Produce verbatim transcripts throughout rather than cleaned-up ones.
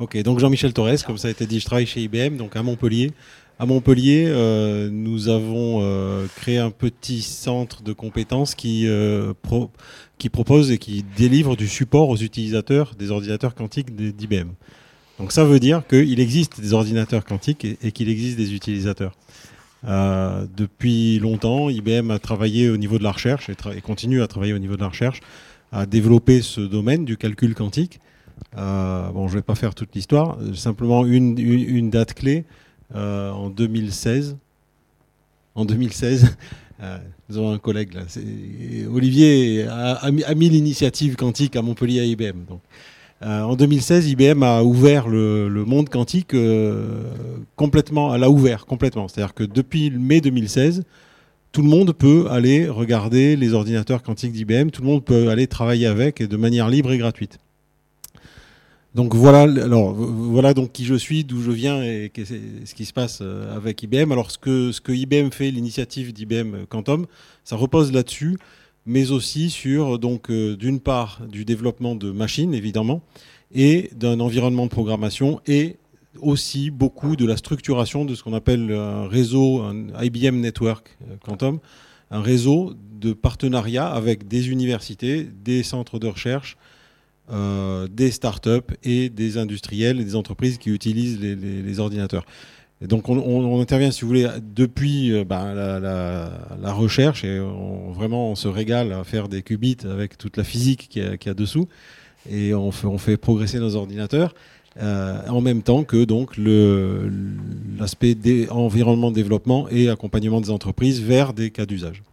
Ok, donc Jean-Michel Torres, comme ça a été dit, je travaille chez I B M, donc à Montpellier. À Montpellier, euh, nous avons euh, créé un petit centre de compétences qui, euh, pro- qui propose et qui délivre du support aux utilisateurs des ordinateurs quantiques d'I B M. Donc ça veut dire qu'il existe des ordinateurs quantiques et, et qu'il existe des utilisateurs. Euh, depuis longtemps, I B M a travaillé au niveau de la recherche et, tra- et continue à travailler au niveau de la recherche, à développer ce domaine du calcul quantique. Euh, bon, je ne vais pas faire toute l'histoire, simplement une, une, une date clé. Euh, en deux mille seize, en deux mille seize euh, nous avons un collègue là, c'est, Olivier a, a mis, a mis l'initiative quantique à Montpellier à I B M. Donc, euh, en deux mille seize, I B M a ouvert le, le monde quantique euh, complètement, elle l'a ouvert complètement. C'est-à-dire que depuis mai deux mille seize, tout le monde peut aller regarder les ordinateurs quantiques d'I B M, tout le monde peut aller travailler avec et de manière libre et gratuite. Donc voilà, alors voilà donc qui je suis, d'où je viens et ce qui se passe avec I B M. Alors ce que ce que I B M fait, l'initiative d'I B M Quantum, ça repose là-dessus, mais aussi sur donc euh, d'une part du développement de machines évidemment et d'un environnement de programmation et aussi beaucoup de la structuration de ce qu'on appelle un réseau, un I B M Network Quantum, un réseau de partenariat avec des universités, des centres de recherche. Euh, des startups et des industriels et des entreprises qui utilisent les, les, les ordinateurs. Et donc on, on, on intervient, si vous voulez, depuis euh, ben, la, la, la recherche et on, vraiment on se régale à faire des qubits avec toute la physique qu'il y a, qu'il y a dessous et on fait, on fait progresser nos ordinateurs euh, en même temps que donc le, l'aspect des, environnement de développement et accompagnement des entreprises vers des cas d'usage.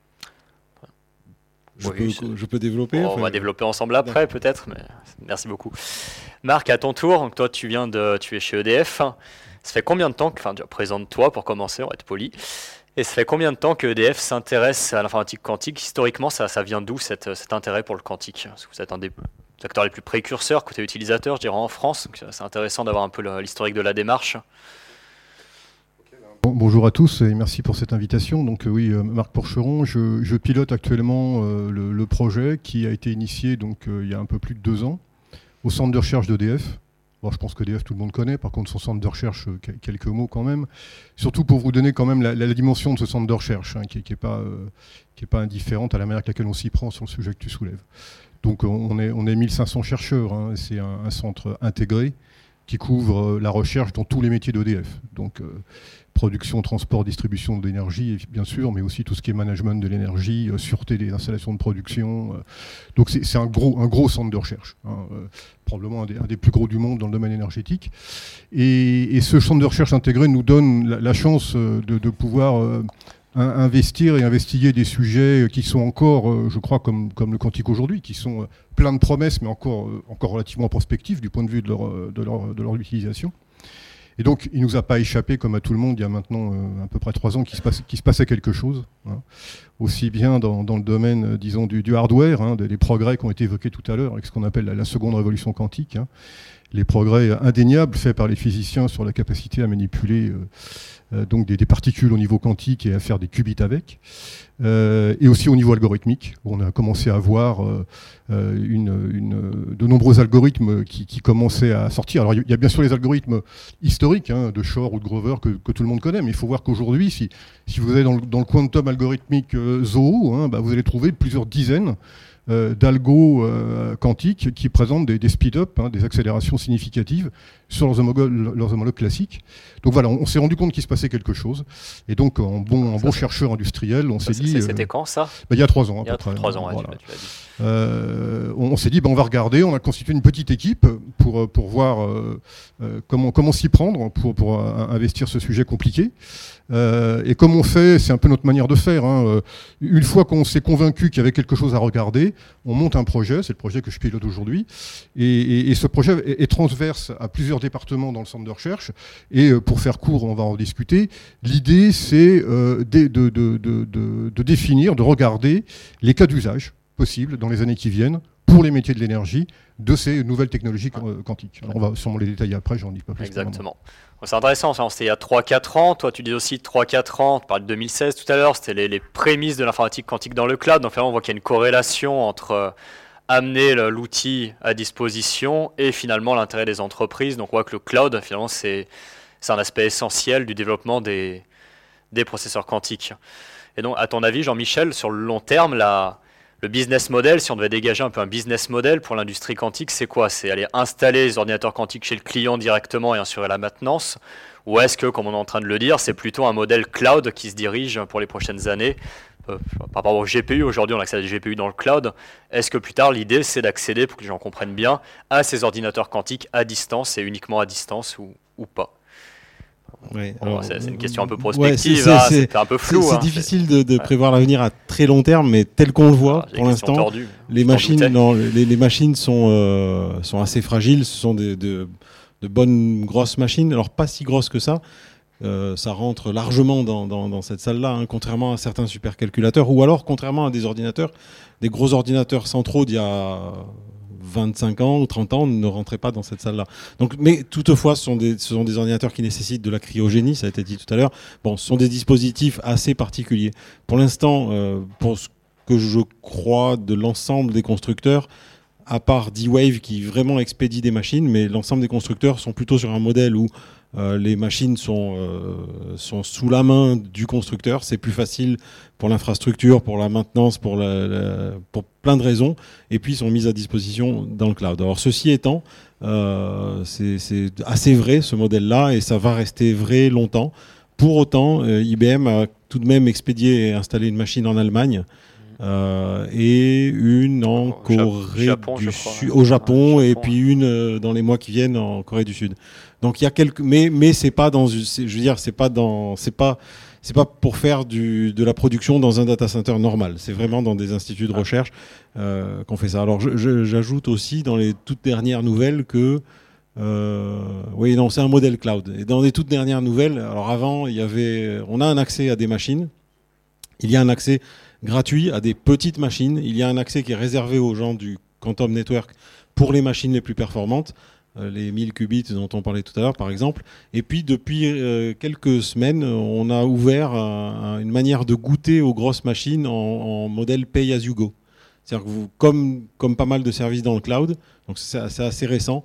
Je, oui, peux, je peux développer. Bon, enfin, on va développer ensemble après, d'accord. Peut-être, mais merci beaucoup. Marc, à ton tour, donc toi, tu viens de, tu es chez E D F. Ça fait combien de temps que, enfin, présente-toi pour commencer, on va être poli. Et ça fait combien de temps que E D F s'intéresse à l'informatique quantique? Historiquement, ça, ça vient d'où cette, cet intérêt pour le quantique? Parce que vous êtes un des acteurs les plus précurseurs côté utilisateur, je dirais, en France. Donc c'est intéressant d'avoir un peu l'historique de la démarche. Bonjour à tous et merci pour cette invitation. Donc euh, oui, euh, Marc Porcheron, je, je pilote actuellement euh, le, le projet qui a été initié donc, euh, il y a un peu plus de deux ans au centre de recherche d'E D F. Bon, je pense qu'E D F tout le monde connaît, par contre son centre de recherche, euh, quelques mots quand même. Surtout pour vous donner quand même la, la, la dimension de ce centre de recherche, hein, qui n'est pas, euh, qui est pas indifférente à la manière avec laquelle on s'y prend sur le sujet que tu soulèves. Donc on est, on est mille cinq cents chercheurs, hein, c'est un, un centre intégré qui couvre la recherche dans tous les métiers d'E D F. Donc euh, production, transport, distribution d'énergie, bien sûr, mais aussi tout ce qui est management de l'énergie, euh, sûreté des installations de production. Euh. Donc c'est, c'est un, gros, un gros centre de recherche, hein, euh, probablement un des, un des plus gros du monde dans le domaine énergétique. Et, et ce centre de recherche intégré nous donne la, la chance de, de pouvoir euh, investir et investiguer des sujets qui sont encore, euh, je crois, comme, comme le quantique aujourd'hui, qui sont euh, plein de promesses, mais encore, euh, encore relativement prospectifs du point de vue de leur, de leur, de leur utilisation. Et donc, il ne nous a pas échappé, comme à tout le monde, il y a maintenant euh, à peu près trois ans, qu'il se, passe, qu'il se passait quelque chose. Hein. Aussi bien dans, dans le domaine, euh, disons, du, du hardware, hein, des, des progrès qui ont été évoqués tout à l'heure, avec ce qu'on appelle la, la seconde révolution quantique. Hein. Les progrès indéniables faits par les physiciens sur la capacité à manipuler euh, euh, donc des, des particules au niveau quantique et à faire des qubits avec. Euh, et aussi au niveau algorithmique, où on a commencé à voir euh, une, une, de nombreux algorithmes qui, qui commençaient à sortir. Alors il y a bien sûr les algorithmes historiques, hein, de Shor ou de Grover, que, que tout le monde connaît, mais il faut voir qu'aujourd'hui, si, si vous allez dans le, dans le quantum algorithmique euh, Zoho, hein, bah, vous allez trouver plusieurs dizaines Euh, d'algo euh, quantiques qui présentent des, des speed-up, hein, des accélérations significatives sur leurs homologues, leurs homologues classiques. Donc voilà, on, on s'est rendu compte qu'il se passait quelque chose. Et donc, en bon, en bon chercheur industriel, on ça, s'est dit... C'était euh, quand, ça bah, il y a trois ans, à il y a peu près. Trois ans, ouais, voilà. tu, tu l'as dit. Euh, on, on s'est dit, bah, on va regarder, on a constitué une petite équipe pour, pour voir euh, euh, comment, comment s'y prendre pour, pour euh, investir ce sujet compliqué. Euh, et comme on fait, c'est un peu notre manière de faire. Hein. Une fois qu'on s'est convaincu qu'il y avait quelque chose à regarder, on monte un projet, c'est le projet que je pilote aujourd'hui, et, et, et ce projet est, est transverse à plusieurs départements dans le centre de recherche, et euh, pour faire court, on va en discuter. L'idée, c'est euh, de, de, de, de, de définir, de regarder les cas d'usage possibles dans les années qui viennent pour les métiers de l'énergie de ces nouvelles technologies quantiques. Alors on va sûrement les détailler après, j'en dis pas plus. Exactement. C'est intéressant, c'était il y a trois quatre ans, toi tu dis aussi trois quatre ans, tu parlais de deux mille seize tout à l'heure, c'était les, les prémices de l'informatique quantique dans le cloud, donc là on voit qu'il y a une corrélation entre amener le, l'outil à disposition et finalement l'intérêt des entreprises. Donc on voit que le cloud, finalement, c'est, c'est un aspect essentiel du développement des, des processeurs quantiques. Et donc, à ton avis, Jean-Michel, sur le long terme, la, le business model, si on devait dégager un peu un business model pour l'industrie quantique, c'est quoi? C'est aller installer les ordinateurs quantiques chez le client directement et assurer la maintenance? Ou est-ce que, comme on est en train de le dire, c'est plutôt un modèle cloud qui se dirige pour les prochaines années? euh, Par rapport aux G P U, aujourd'hui on accède à des G P U dans le cloud. Est-ce que plus tard, l'idée c'est d'accéder, pour que les gens comprennent bien, à ces ordinateurs quantiques à distance et uniquement à distance ou, ou pas? Ouais, bon, alors, c'est, c'est une question un peu prospective, ouais, c'est, hein, c'est, c'est un peu flou. C'est, c'est hein, difficile c'est... de, de ouais. prévoir l'avenir à très long terme, mais tel qu'on le voit ah, pour l'instant, tordues, les machines, non, les, les machines sont, euh, sont assez fragiles. Ce sont des, de, de bonnes grosses machines, alors pas si grosses que ça. Euh, ça rentre largement dans, dans, dans cette salle-là, hein, contrairement à certains supercalculateurs, ou alors contrairement à des ordinateurs, des gros ordinateurs centraux d'il y a vingt-cinq ans ou trente ans ne rentraient pas dans cette salle-là. Donc, mais toutefois, ce sont, des, ce sont des ordinateurs qui nécessitent de la cryogénie, ça a été dit tout à l'heure. Bon, ce sont des dispositifs assez particuliers. Pour l'instant, euh, pour ce que je crois de l'ensemble des constructeurs, à part D-Wave qui vraiment expédie des machines, mais l'ensemble des constructeurs sont plutôt sur un modèle où Euh, les machines sont, euh, sont sous la main du constructeur. C'est plus facile pour l'infrastructure, pour la maintenance, pour, la, la, pour plein de raisons. Et puis, sont mises à disposition dans le cloud. Alors, ceci étant, euh, c'est, c'est assez vrai, ce modèle-là, et ça va rester vrai longtemps. Pour autant, euh, I B M a tout de même expédié et installé une machine en Allemagne euh, et une en Au Corée Japon, du crois, Sud, hein. au Japon, Ah, et Japon, puis une euh, dans les mois qui viennent en Corée du Sud. Donc il y a quelques, mais mais c'est pas dans, c'est, je veux dire, c'est pas dans, c'est pas, c'est pas pour faire du de la production dans un data center normal. C'est vraiment dans des instituts de recherche euh, qu'on fait ça. Alors je, je, j'ajoute aussi dans les toutes dernières nouvelles que euh, oui non c'est un modèle cloud. Et dans les toutes dernières nouvelles, alors avant il y avait, on a un accès à des machines, il y a un accès gratuit à des petites machines, il y a un accès qui est réservé aux gens du Quantum Network pour les machines les plus performantes, les mille qubits dont on parlait tout à l'heure par exemple. Et puis depuis euh, quelques semaines, on a ouvert un, une manière de goûter aux grosses machines en, en modèle pay as you go. C'est-à-dire que vous, comme, comme pas mal de services dans le cloud, donc c'est, c'est assez récent,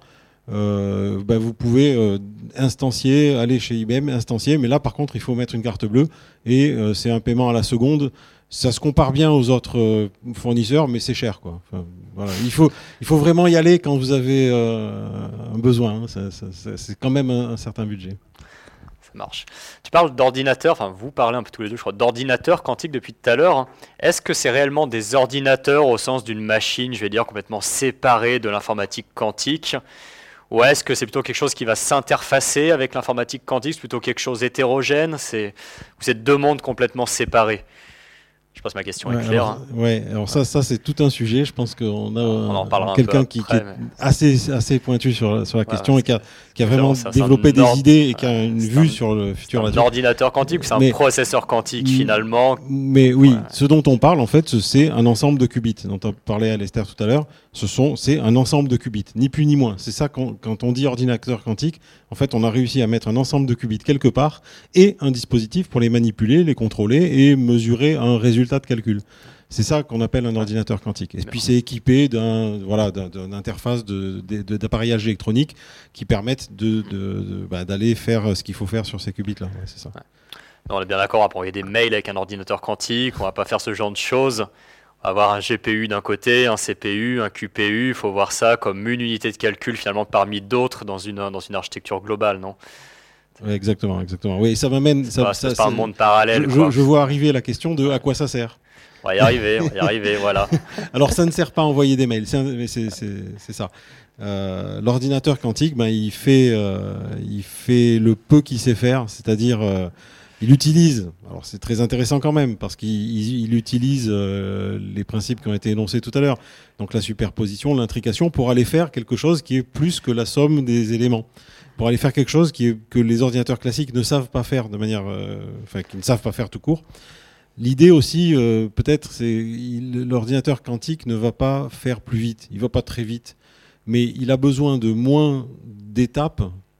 euh, bah vous pouvez euh, instancier, aller chez I B M, instancier, mais là par contre il faut mettre une carte bleue et euh, c'est un paiement à la seconde. Ça se compare bien aux autres euh, fournisseurs, mais c'est cher, quoi. Enfin, voilà. Il faut, il faut vraiment y aller quand vous avez euh, un besoin. Hein. Ça, ça, ça, c'est quand même un, un certain budget. Ça marche. Tu parles d'ordinateurs, enfin vous parlez un peu tous les deux, je crois, d'ordinateurs quantiques depuis tout à l'heure. Est-ce que c'est réellement des ordinateurs au sens d'une machine, je vais dire, complètement séparée de l'informatique quantique? Ou est-ce que c'est plutôt quelque chose qui va s'interfacer avec l'informatique quantique, c'est plutôt quelque chose d'hétérogène, c'est, ou c'est deux mondes complètement séparés? Je pense que ma question ouais, est claire. Alors, hein. ouais, alors ça, ça c'est tout un sujet. Je pense qu'on a On en parlera quelqu'un un peu qui, après, qui est mais... assez, assez pointu sur la, sur la Ouais, question et qui a, qui a vraiment c'est, développé c'est des ord... idées et qui a une c'est vue un, sur le futur là-dessus. là-dessus. Un ordinateur quantique ou c'est mais, un processeur quantique finalement? Mais oui, ouais. Ce dont on parle en fait, c'est un ensemble de qubits dont on parlait à Lester tout à l'heure. Ce sont, c'est un ensemble de qubits, ni plus ni moins. C'est ça quand, quand on dit ordinateur quantique, en fait, on a réussi à mettre un ensemble de qubits quelque part et un dispositif pour les manipuler, les contrôler et mesurer un résultat de calcul. C'est ça qu'on appelle un ordinateur quantique. Et puis c'est équipé d'un, voilà, d'un, d'une interface de, de, de, d'appareillage électronique qui permettent de, de, de, bah, d'aller faire ce qu'il faut faire sur ces qubits-là. Ouais, c'est ça. Ouais. Non, on est bien d'accord, on va pas envoyer des mails avec un ordinateur quantique, on va pas faire ce genre de choses. On va avoir un G P U d'un côté, un C P U, un Q P U. Il faut voir ça comme une unité de calcul finalement parmi d'autres dans une, dans une architecture globale, non? Ouais, exactement, exactement. Oui, ça m'amène. C'est ça, pas, ça, c'est pas un monde parallèle. Je, quoi. je, je vois arriver la question de à quoi ça sert. On va y arriver, on va y arriver, voilà. Alors ça ne sert pas à envoyer des mails, c'est, un, mais c'est, c'est, c'est ça. Euh, l'ordinateur quantique, ben, il, fait, euh, il fait le peu qu'il sait faire, c'est-à-dire euh, il utilise, alors c'est très intéressant quand même, parce qu'il il, il utilise euh, les principes qui ont été énoncés tout à l'heure, donc la superposition, l'intrication, pour aller faire quelque chose qui est plus que la somme des éléments. Pour aller faire quelque chose qui est, que les ordinateurs classiques ne savent pas faire de manière, euh, enfin, qui ne savent pas faire tout court. L'idée aussi, euh, peut-être, c'est il, l'ordinateur quantique ne va pas faire plus vite, il ne va pas très vite, mais il a besoin de moins d'étapes,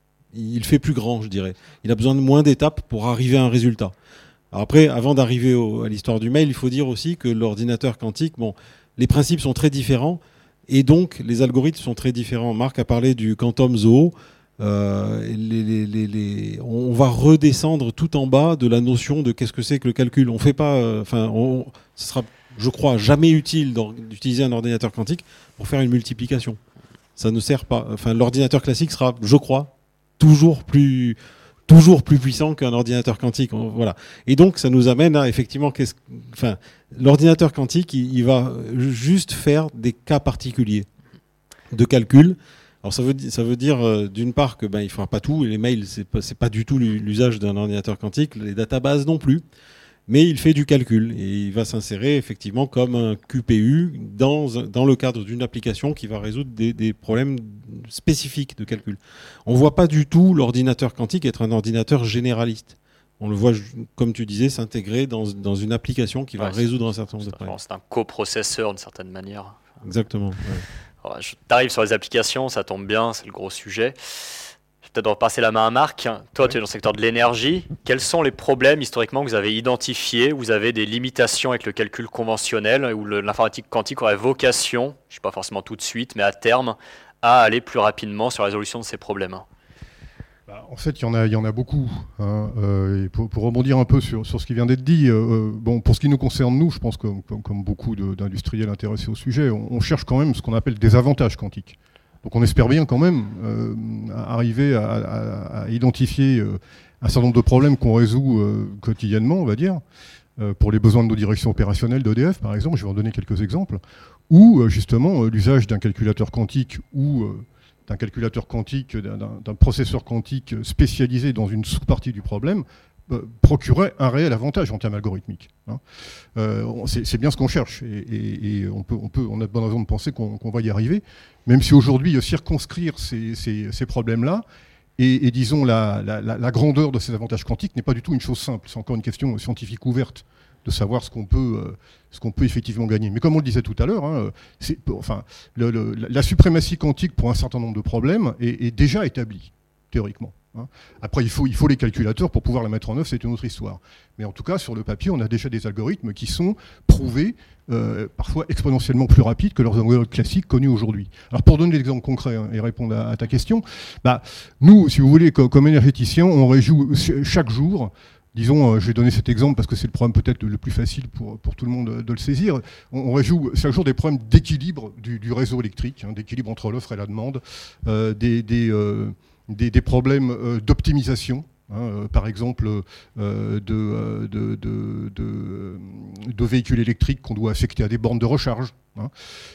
il fait plus grand, je dirais. Il a besoin de moins d'étapes pour arriver à un résultat. Alors après, avant d'arriver au, à l'histoire du mail, il faut dire aussi que l'ordinateur quantique, bon, les principes sont très différents, Et donc, les algorithmes sont très différents. Marc a parlé du quantum zoo. Euh, les, les, les, les, on va redescendre tout en bas de la notion de qu'est-ce que c'est que le calcul. On fait pas, enfin, euh, ce sera, je crois, jamais utile d'utiliser un ordinateur quantique pour faire une multiplication. Ça ne sert pas. Enfin, l'ordinateur classique sera, je crois, toujours plus, toujours plus puissant qu'un ordinateur quantique. Voilà. Et donc, ça nous amène à effectivement, qu'est-ce, enfin, l'ordinateur quantique, il, il va juste faire des cas particuliers de calcul. Alors ça veut, ça veut dire euh, d'une part que ben, il ne fera pas tout, et les mails, ce n'est pas, c'est pas du tout l'usage d'un ordinateur quantique, les databases non plus, mais il fait du calcul et il va s'insérer effectivement comme un Q P U dans, dans le cadre d'une application qui va résoudre des, des problèmes spécifiques de calcul. On ne voit pas du tout l'ordinateur quantique être un ordinateur généraliste. On le voit, comme tu disais, s'intégrer dans, dans une application qui va ouais, résoudre un certain nombre de problèmes. C'est un coprocesseur d'une certaine manière. Exactement. Ouais. Alors, je t'arrive sur les applications, ça tombe bien, c'est le gros sujet. Je vais peut-être repasser la main à Marc. Toi, ouais. tu es dans le secteur de l'énergie. Quels sont les problèmes historiquement que vous avez identifiés? Vous avez des limitations avec le calcul conventionnel où l'informatique quantique aurait vocation, je ne sais pas forcément tout de suite, mais à terme, à aller plus rapidement sur la résolution de ces problèmes? En fait, il y en a, il y en a beaucoup. Hein. Euh, et pour, pour rebondir un peu sur, sur ce qui vient d'être dit, euh, bon, pour ce qui nous concerne, nous, je pense que comme, comme beaucoup d'industriels intéressés au sujet, on, on cherche quand même ce qu'on appelle des avantages quantiques. Donc on espère bien quand même euh, arriver à, à, à identifier euh, un certain nombre de problèmes qu'on résout euh, quotidiennement, on va dire, euh, pour les besoins de nos directions opérationnelles d'E D F, par exemple. Je vais en donner quelques exemples. Ou euh, justement, euh, l'usage d'un calculateur quantique ou euh, d'un calculateur quantique, d'un processeur quantique spécialisé dans une sous-partie du problème, euh, procurait un réel avantage en termes algorithmiques. Hein. Euh, c'est bien ce qu'on cherche, et, et, et on, peut, on, peut, on a de bonnes raisons de penser qu'on qu'on va y arriver, même si aujourd'hui, circonscrire ces, ces, ces problèmes-là, et, et disons la, la, la, la grandeur de ces avantages quantiques n'est pas du tout une chose simple, c'est encore une question scientifique ouverte, de savoir ce qu'on peut, euh, ce qu'on peut effectivement gagner. Mais comme on le disait tout à l'heure, hein, enfin, le, le, la suprématie quantique pour un certain nombre de problèmes est, est déjà établie, théoriquement. Hein. Après, il faut, il faut les calculateurs pour pouvoir la mettre en œuvre, c'est une autre histoire. Mais en tout cas, sur le papier, on a déjà des algorithmes qui sont prouvés, euh, parfois exponentiellement plus rapides que leurs algorithmes classiques connus aujourd'hui. Alors pour donner des exemples concrets hein, et répondre à, à ta question, bah, nous, si vous voulez, comme, comme énergéticiens, on réjoue chaque jour. Disons, je vais donner cet exemple parce que c'est le problème peut-être le plus facile pour, pour tout le monde de le saisir. On, on résout chaque jour des problèmes d'équilibre du, du réseau électrique, hein, d'équilibre entre l'offre et la demande, euh, des, des, euh, des, des problèmes euh, d'optimisation. Hein, euh, par exemple, euh, de, de, de, de, de véhicules électriques qu'on doit affecter à des bornes de recharge. Hein.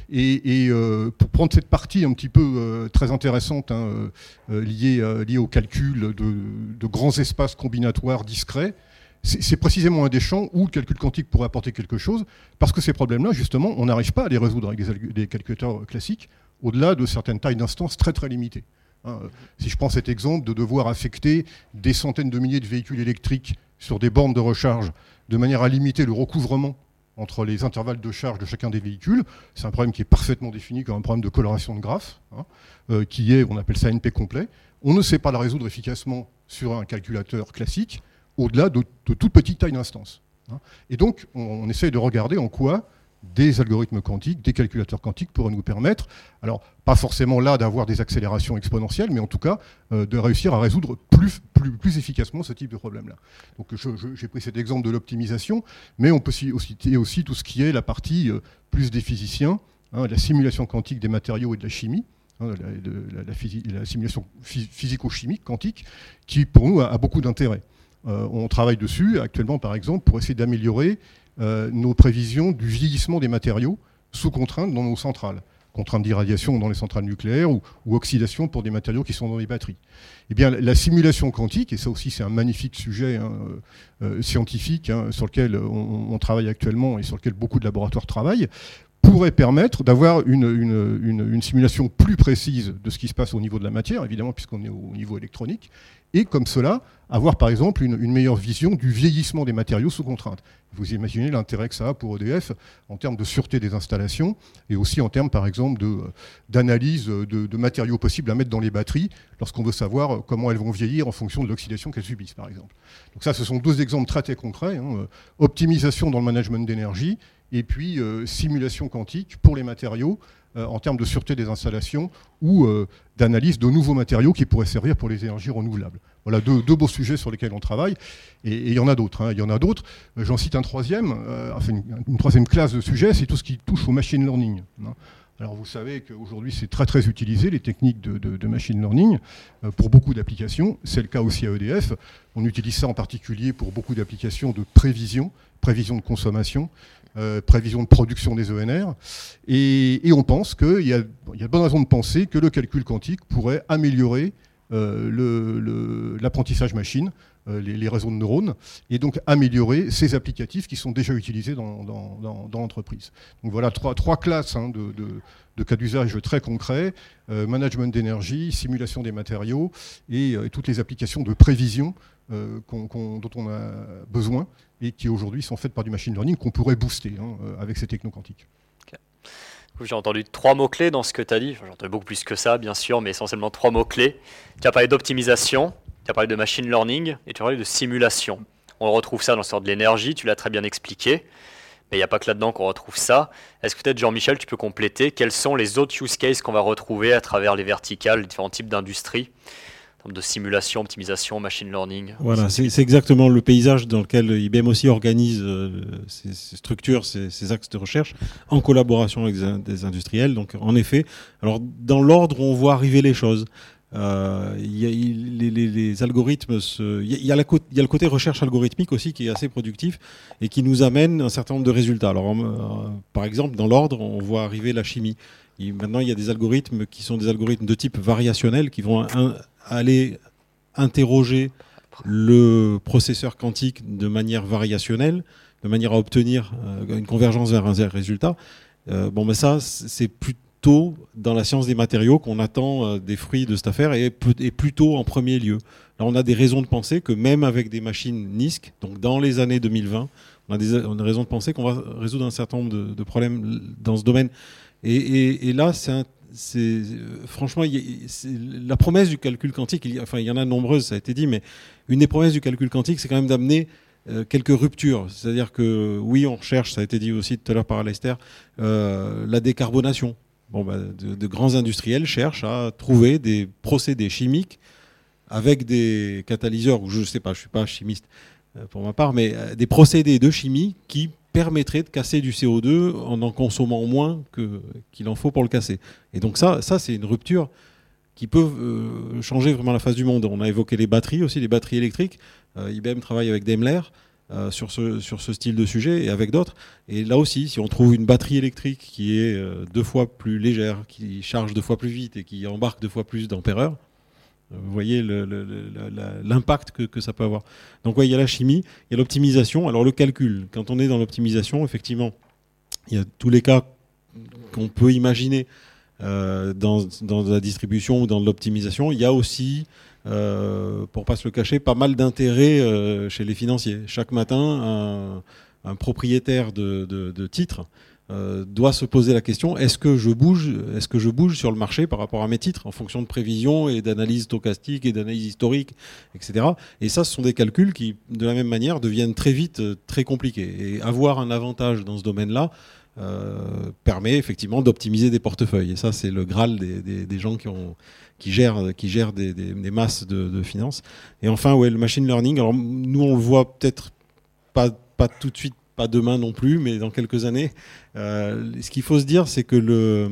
Et, et euh, pour prendre cette partie un petit peu euh, très intéressante, hein, euh, liée, euh, liée au calcul de, de grands espaces combinatoires discrets, c'est précisément un des champs où le calcul quantique pourrait apporter quelque chose, parce que ces problèmes-là, justement, on n'arrive pas à les résoudre avec des, des calculateurs classiques, au-delà de certaines tailles d'instances très très limitées. Hein, si je prends cet exemple de devoir affecter des centaines de milliers de véhicules électriques sur des bornes de recharge de manière à limiter le recouvrement entre les intervalles de charge de chacun des véhicules, c'est un problème qui est parfaitement défini comme un problème de coloration de graphes, hein, euh, qui est, on appelle ça N P complet. On ne sait pas le résoudre efficacement sur un calculateur classique, au-delà de, de toute petite taille d'instance. Hein. Et donc, on, on essaye de regarder en quoi des algorithmes quantiques, des calculateurs quantiques pourraient nous permettre, alors pas forcément là d'avoir des accélérations exponentielles, mais en tout cas euh, de réussir à résoudre plus, plus, plus efficacement ce type de problème-là. Donc j'ai pris cet exemple de l'optimisation, mais on peut citer aussi, aussi tout ce qui est la partie euh, plus des physiciens, hein, la simulation quantique des matériaux et de la chimie, hein, la, la, la, la simulation physico-chimique quantique, qui pour nous a, a beaucoup d'intérêt. Euh, on travaille dessus actuellement par exemple pour essayer d'améliorer Euh, nos prévisions du vieillissement des matériaux sous contrainte dans nos centrales. Contrainte d'irradiation dans les centrales nucléaires ou, ou oxydation pour des matériaux qui sont dans les batteries. Eh bien, la simulation quantique, et ça aussi c'est un magnifique sujet hein, euh, scientifique hein, sur lequel on, on travaille actuellement et sur lequel beaucoup de laboratoires travaillent, pourrait permettre d'avoir une, une, une, une simulation plus précise de ce qui se passe au niveau de la matière, évidemment puisqu'on est au niveau électronique, et comme cela, avoir par exemple une, une meilleure vision du vieillissement des matériaux sous contrainte. Vous imaginez l'intérêt que ça a pour E D F en termes de sûreté des installations et aussi en termes par exemple d'analyse de, de, de matériaux possibles à mettre dans les batteries lorsqu'on veut savoir comment elles vont vieillir en fonction de l'oxydation qu'elles subissent par exemple. Donc ça, ce sont deux exemples très très concrets, hein. Optimisation dans le management d'énergie et puis euh, simulation quantique pour les matériaux euh, en termes de sûreté des installations ou euh, d'analyse de nouveaux matériaux qui pourraient servir pour les énergies renouvelables. Voilà deux, deux beaux sujets sur lesquels on travaille, et il y en a d'autres. Hein, il y en a d'autres. Euh, j'en cite un troisième, euh, enfin une, une troisième classe de sujets, c'est tout ce qui touche au machine learning. Hein. Alors vous savez qu'aujourd'hui c'est très très utilisé, les techniques de, de, de machine learning, euh, pour beaucoup d'applications. C'est le cas aussi à E D F. On utilise ça en particulier pour beaucoup d'applications de prévision, prévision de consommation, euh, prévision de production des E N R. Et, et on pense qu'il y a, il y a de bonnes raisons de penser que le calcul quantique pourrait améliorer euh, le, le, l'apprentissage machine, euh, les, les réseaux de neurones, et donc améliorer ces applicatifs qui sont déjà utilisés dans, dans, dans, dans l'entreprise. Donc voilà trois, trois classes hein, de, de, de cas d'usage très concrets, euh, management d'énergie, simulation des matériaux et, euh, et toutes les applications de prévision euh, qu'on, qu'on, dont on a besoin et qui aujourd'hui sont faites par du machine learning qu'on pourrait booster hein, avec ces technos quantiques. J'ai entendu trois mots-clés dans ce que tu as dit. Enfin, j'ai entendu beaucoup plus que ça, bien sûr, mais essentiellement trois mots-clés. Tu as parlé d'optimisation, tu as parlé de machine learning et tu as parlé de simulation. On retrouve ça dans le secteur de l'énergie, tu l'as très bien expliqué, mais il n'y a pas que là-dedans qu'on retrouve ça. Est-ce que peut-être, Jean-Michel, tu peux compléter quels sont les autres use cases qu'on va retrouver à travers les verticales, les différents types d'industries, en termes de simulation, optimisation, machine learning? Voilà, c'est, c'est exactement le paysage dans lequel I B M aussi organise euh, ses, ses structures, ses, ses axes de recherche, en collaboration avec des, des industriels. Donc, en effet, alors dans l'ordre où on voit arriver les choses, euh, y a, il, les, les, les algorithmes, il y, y, y a le côté recherche algorithmique aussi qui est assez productif et qui nous amène un certain nombre de résultats. Alors, euh, par exemple, dans l'ordre, on voit arriver la chimie. Et maintenant, il y a des algorithmes qui sont des algorithmes de type variationnel qui vont un, aller interroger le processeur quantique de manière variationnelle, de manière à obtenir euh, une convergence vers un résultat. Euh, bon, mais ça, c'est plutôt dans la science des matériaux qu'on attend euh, des fruits de cette affaire et, et plutôt en premier lieu. Là, on a des raisons de penser que même avec des machines N I S C, donc dans les années deux mille vingt, on a des, on a des raisons de penser qu'on va résoudre un certain nombre de, de problèmes dans ce domaine. Et, et, et là, c'est un C'est, franchement, c'est, la promesse du calcul quantique, il y, enfin, il y en a nombreuses, ça a été dit, mais une des promesses du calcul quantique, c'est quand même d'amener euh, quelques ruptures. C'est-à-dire que, oui, on recherche, ça a été dit aussi tout à l'heure par Alastair, euh, la décarbonation. Bon, bah, de, de grands industriels cherchent à trouver des procédés chimiques avec des catalyseurs, ou je ne sais pas, je ne suis pas chimiste euh, pour ma part, mais euh, des procédés de chimie qui permettrait de casser du C O deux en en consommant moins que, qu'il en faut pour le casser. Et donc ça, ça c'est une rupture qui peut euh, changer vraiment la face du monde. On a évoqué les batteries aussi, les batteries électriques. Euh, I B M travaille avec Daimler euh, sur, ce, sur ce style de sujet et avec d'autres. Et là aussi, si on trouve une batterie électrique qui est euh, deux fois plus légère, qui charge deux fois plus vite et qui embarque deux fois plus d'ampères-heure, vous voyez le, le, le, l'impact que, que ça peut avoir. Donc ouais, il y a la chimie, il y a l'optimisation. Alors le calcul, quand on est dans l'optimisation, effectivement, il y a tous les cas qu'on peut imaginer euh, dans, dans la distribution ou dans l'optimisation. Il y a aussi, euh, pour pas se le cacher, pas mal d'intérêt euh, chez les financiers. Chaque matin, un, un propriétaire de, de, de titres Euh, doit se poser la question, est-ce que je bouge, est-ce que je bouge sur le marché par rapport à mes titres en fonction de prévisions et d'analyse stochastique et d'analyse historique, et cetera. Et ça, ce sont des calculs qui, de la même manière, deviennent très vite euh, très compliqués. Et avoir un avantage dans ce domaine-là euh, permet effectivement d'optimiser des portefeuilles. Et ça, c'est le Graal des, des, des gens qui, ont, qui gèrent, qui gèrent des, des, des masses de, de finances. Et enfin, ouais, le machine learning. Alors nous, on le voit peut-être pas, pas tout de suite, pas demain non plus, mais dans quelques années. Euh, ce qu'il faut se dire, c'est que le,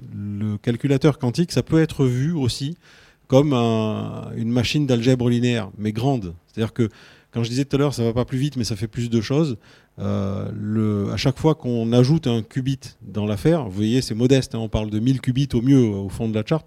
le calculateur quantique, ça peut être vu aussi comme un, une machine d'algèbre linéaire, mais grande. C'est-à-dire que, quand je disais tout à l'heure, ça ne va pas plus vite, mais ça fait plus de choses. Euh, le, à chaque fois qu'on ajoute un qubit dans l'affaire, vous voyez, c'est modeste, hein, on parle de mille qubits au mieux au fond de la charte.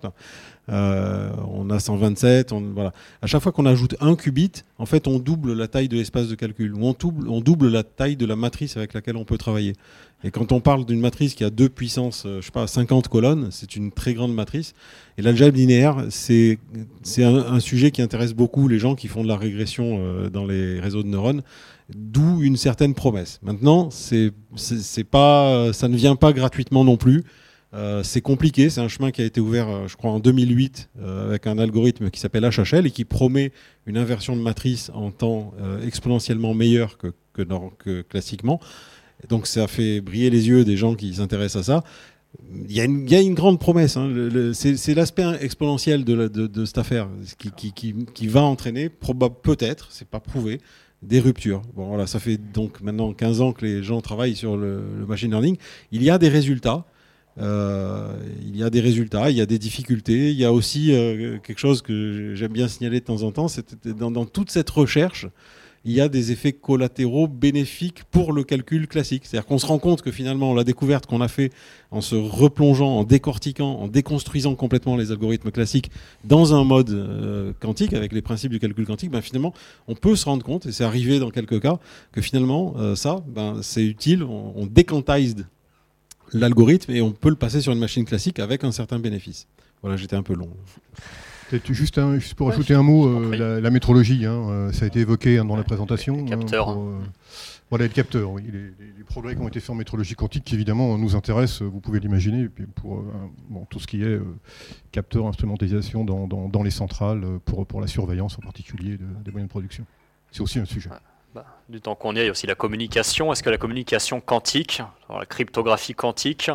Euh, on a cent vingt-sept, on, voilà. À chaque fois qu'on ajoute un qubit, en fait, on double la taille de l'espace de calcul, ou on double, on double la taille de la matrice avec laquelle on peut travailler. Et quand on parle d'une matrice qui a deux puissances, je sais pas, cinquante colonnes, c'est une très grande matrice. Et l'algèbre linéaire, c'est, c'est un, un sujet qui intéresse beaucoup les gens qui font de la régression euh, dans les réseaux de neurones, d'où une certaine promesse. Maintenant, c'est, c'est, c'est pas, ça ne vient pas gratuitement non plus. Euh, c'est compliqué, c'est un chemin qui a été ouvert, euh, je crois, en deux mille huit euh, avec un algorithme qui s'appelle H H L et qui promet une inversion de matrice en temps euh, exponentiellement meilleur que, que, que classiquement. Et donc ça fait briller les yeux des gens qui s'intéressent à ça. il y a une, il y a une grande promesse. Hein. Le, le, c'est, c'est l'aspect exponentiel de, la, de, de cette affaire qui, qui, qui, qui va entraîner, probable, peut-être, c'est pas prouvé, des ruptures. Bon, voilà, ça fait donc maintenant quinze ans que les gens travaillent sur le, le machine learning. Il y a des résultats. Euh, il y a des résultats, il y a des difficultés. Il y a aussi euh, quelque chose que j'aime bien signaler de temps en temps, c'est dans, dans toute cette recherche, il y a des effets collatéraux bénéfiques pour le calcul classique. C'est-à-dire qu'on se rend compte que finalement, la découverte qu'on a fait en se replongeant, en décortiquant, en déconstruisant complètement les algorithmes classiques dans un mode euh, quantique, avec les principes du calcul quantique, ben finalement, on peut se rendre compte, et c'est arrivé dans quelques cas, que finalement, euh, ça, ben, c'est utile, on, on déquantise l'algorithme et on peut le passer sur une machine classique avec un certain bénéfice. Voilà, j'étais un peu long. Peut-être juste, un, juste pour ouais, ajouter un mot, euh, la, la métrologie, hein, euh, ça a été évoqué hein, dans la présentation. Les capteurs. Hein, pour, euh, voilà, les capteurs, oui. Les, les, les progrès qui ont été faits en métrologie quantique, qui évidemment nous intéressent, vous pouvez l'imaginer, pour euh, bon, tout ce qui est euh, capteurs, instrumentalisation dans, dans, dans les centrales, pour, pour la surveillance en particulier de, des moyens de production. C'est aussi un sujet. Ouais. Bah, du temps qu'on y est, il y a aussi la communication. Est-ce que la communication quantique, la cryptographie quantique,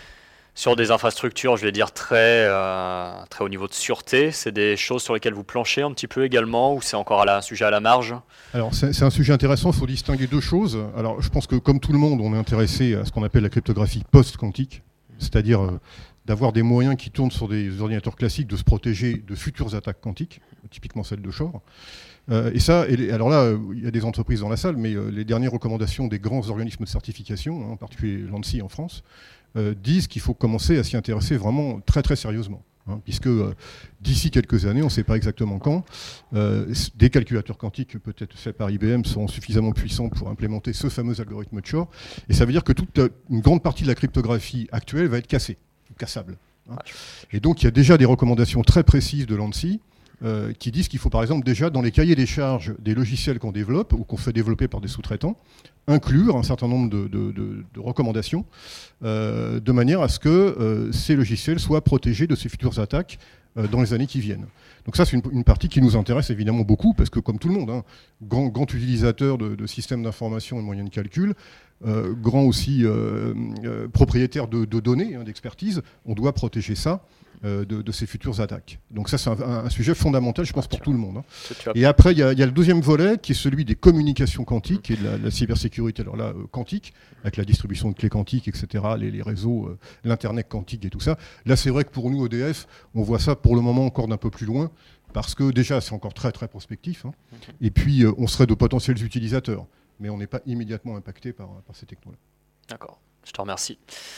sur des infrastructures, je vais dire, très, euh, très haut niveau de sûreté, c'est des choses sur lesquelles vous planchez un petit peu également, ou c'est encore à la, un sujet à la marge? Alors, c'est, c'est un sujet intéressant, il faut distinguer deux choses. Alors, je pense que, comme tout le monde, on est intéressé à ce qu'on appelle la cryptographie post-quantique, c'est-à-dire euh, d'avoir des moyens qui tournent sur des ordinateurs classiques, de se protéger de futures attaques quantiques, typiquement celle de Shor. Euh, et ça, et les, alors là, il euh, y a des entreprises dans la salle, mais euh, les dernières recommandations des grands organismes de certification, hein, en particulier l'ANSI en France, Euh, disent qu'il faut commencer à s'y intéresser vraiment très très sérieusement. Hein, puisque euh, d'ici quelques années, on ne sait pas exactement quand, euh, des calculateurs quantiques peut-être faits par I B M seront suffisamment puissants pour implémenter ce fameux algorithme de Shor. Et ça veut dire que toute euh, une grande partie de la cryptographie actuelle va être cassée, ou cassable. Hein. Et donc il y a déjà des recommandations très précises de l'ANSI euh, qui disent qu'il faut par exemple déjà dans les cahiers des charges des logiciels qu'on développe ou qu'on fait développer par des sous-traitants, inclure un certain nombre de, de, de, de recommandations euh, de manière à ce que euh, ces logiciels soient protégés de ces futures attaques euh, dans les années qui viennent. Donc ça, c'est une, une partie qui nous intéresse évidemment beaucoup, parce que comme tout le monde, hein, grand, grand utilisateur de, de systèmes d'information et de moyens de calcul, euh, grand aussi euh, euh, propriétaire de, de données, hein, d'expertise, on doit protéger ça euh, de, de ces futures attaques. Donc ça, c'est un, un sujet fondamental, je pense, pour tout le monde. Hein. Et après, il y, y a le deuxième volet, qui est celui des communications quantiques et de la, la cybersécurité. Alors là, euh, quantique, avec la distribution de clés quantiques, et cetera, les, les réseaux, euh, l'Internet quantique et tout ça. Là, c'est vrai que pour nous, E D F, on voit ça pour le moment encore d'un peu plus loin, parce que déjà, c'est encore très, très prospectif. Hein. Okay. Et puis, euh, on serait de potentiels utilisateurs, mais on n'est pas immédiatement impacté par, par ces technologies. D'accord, je te remercie.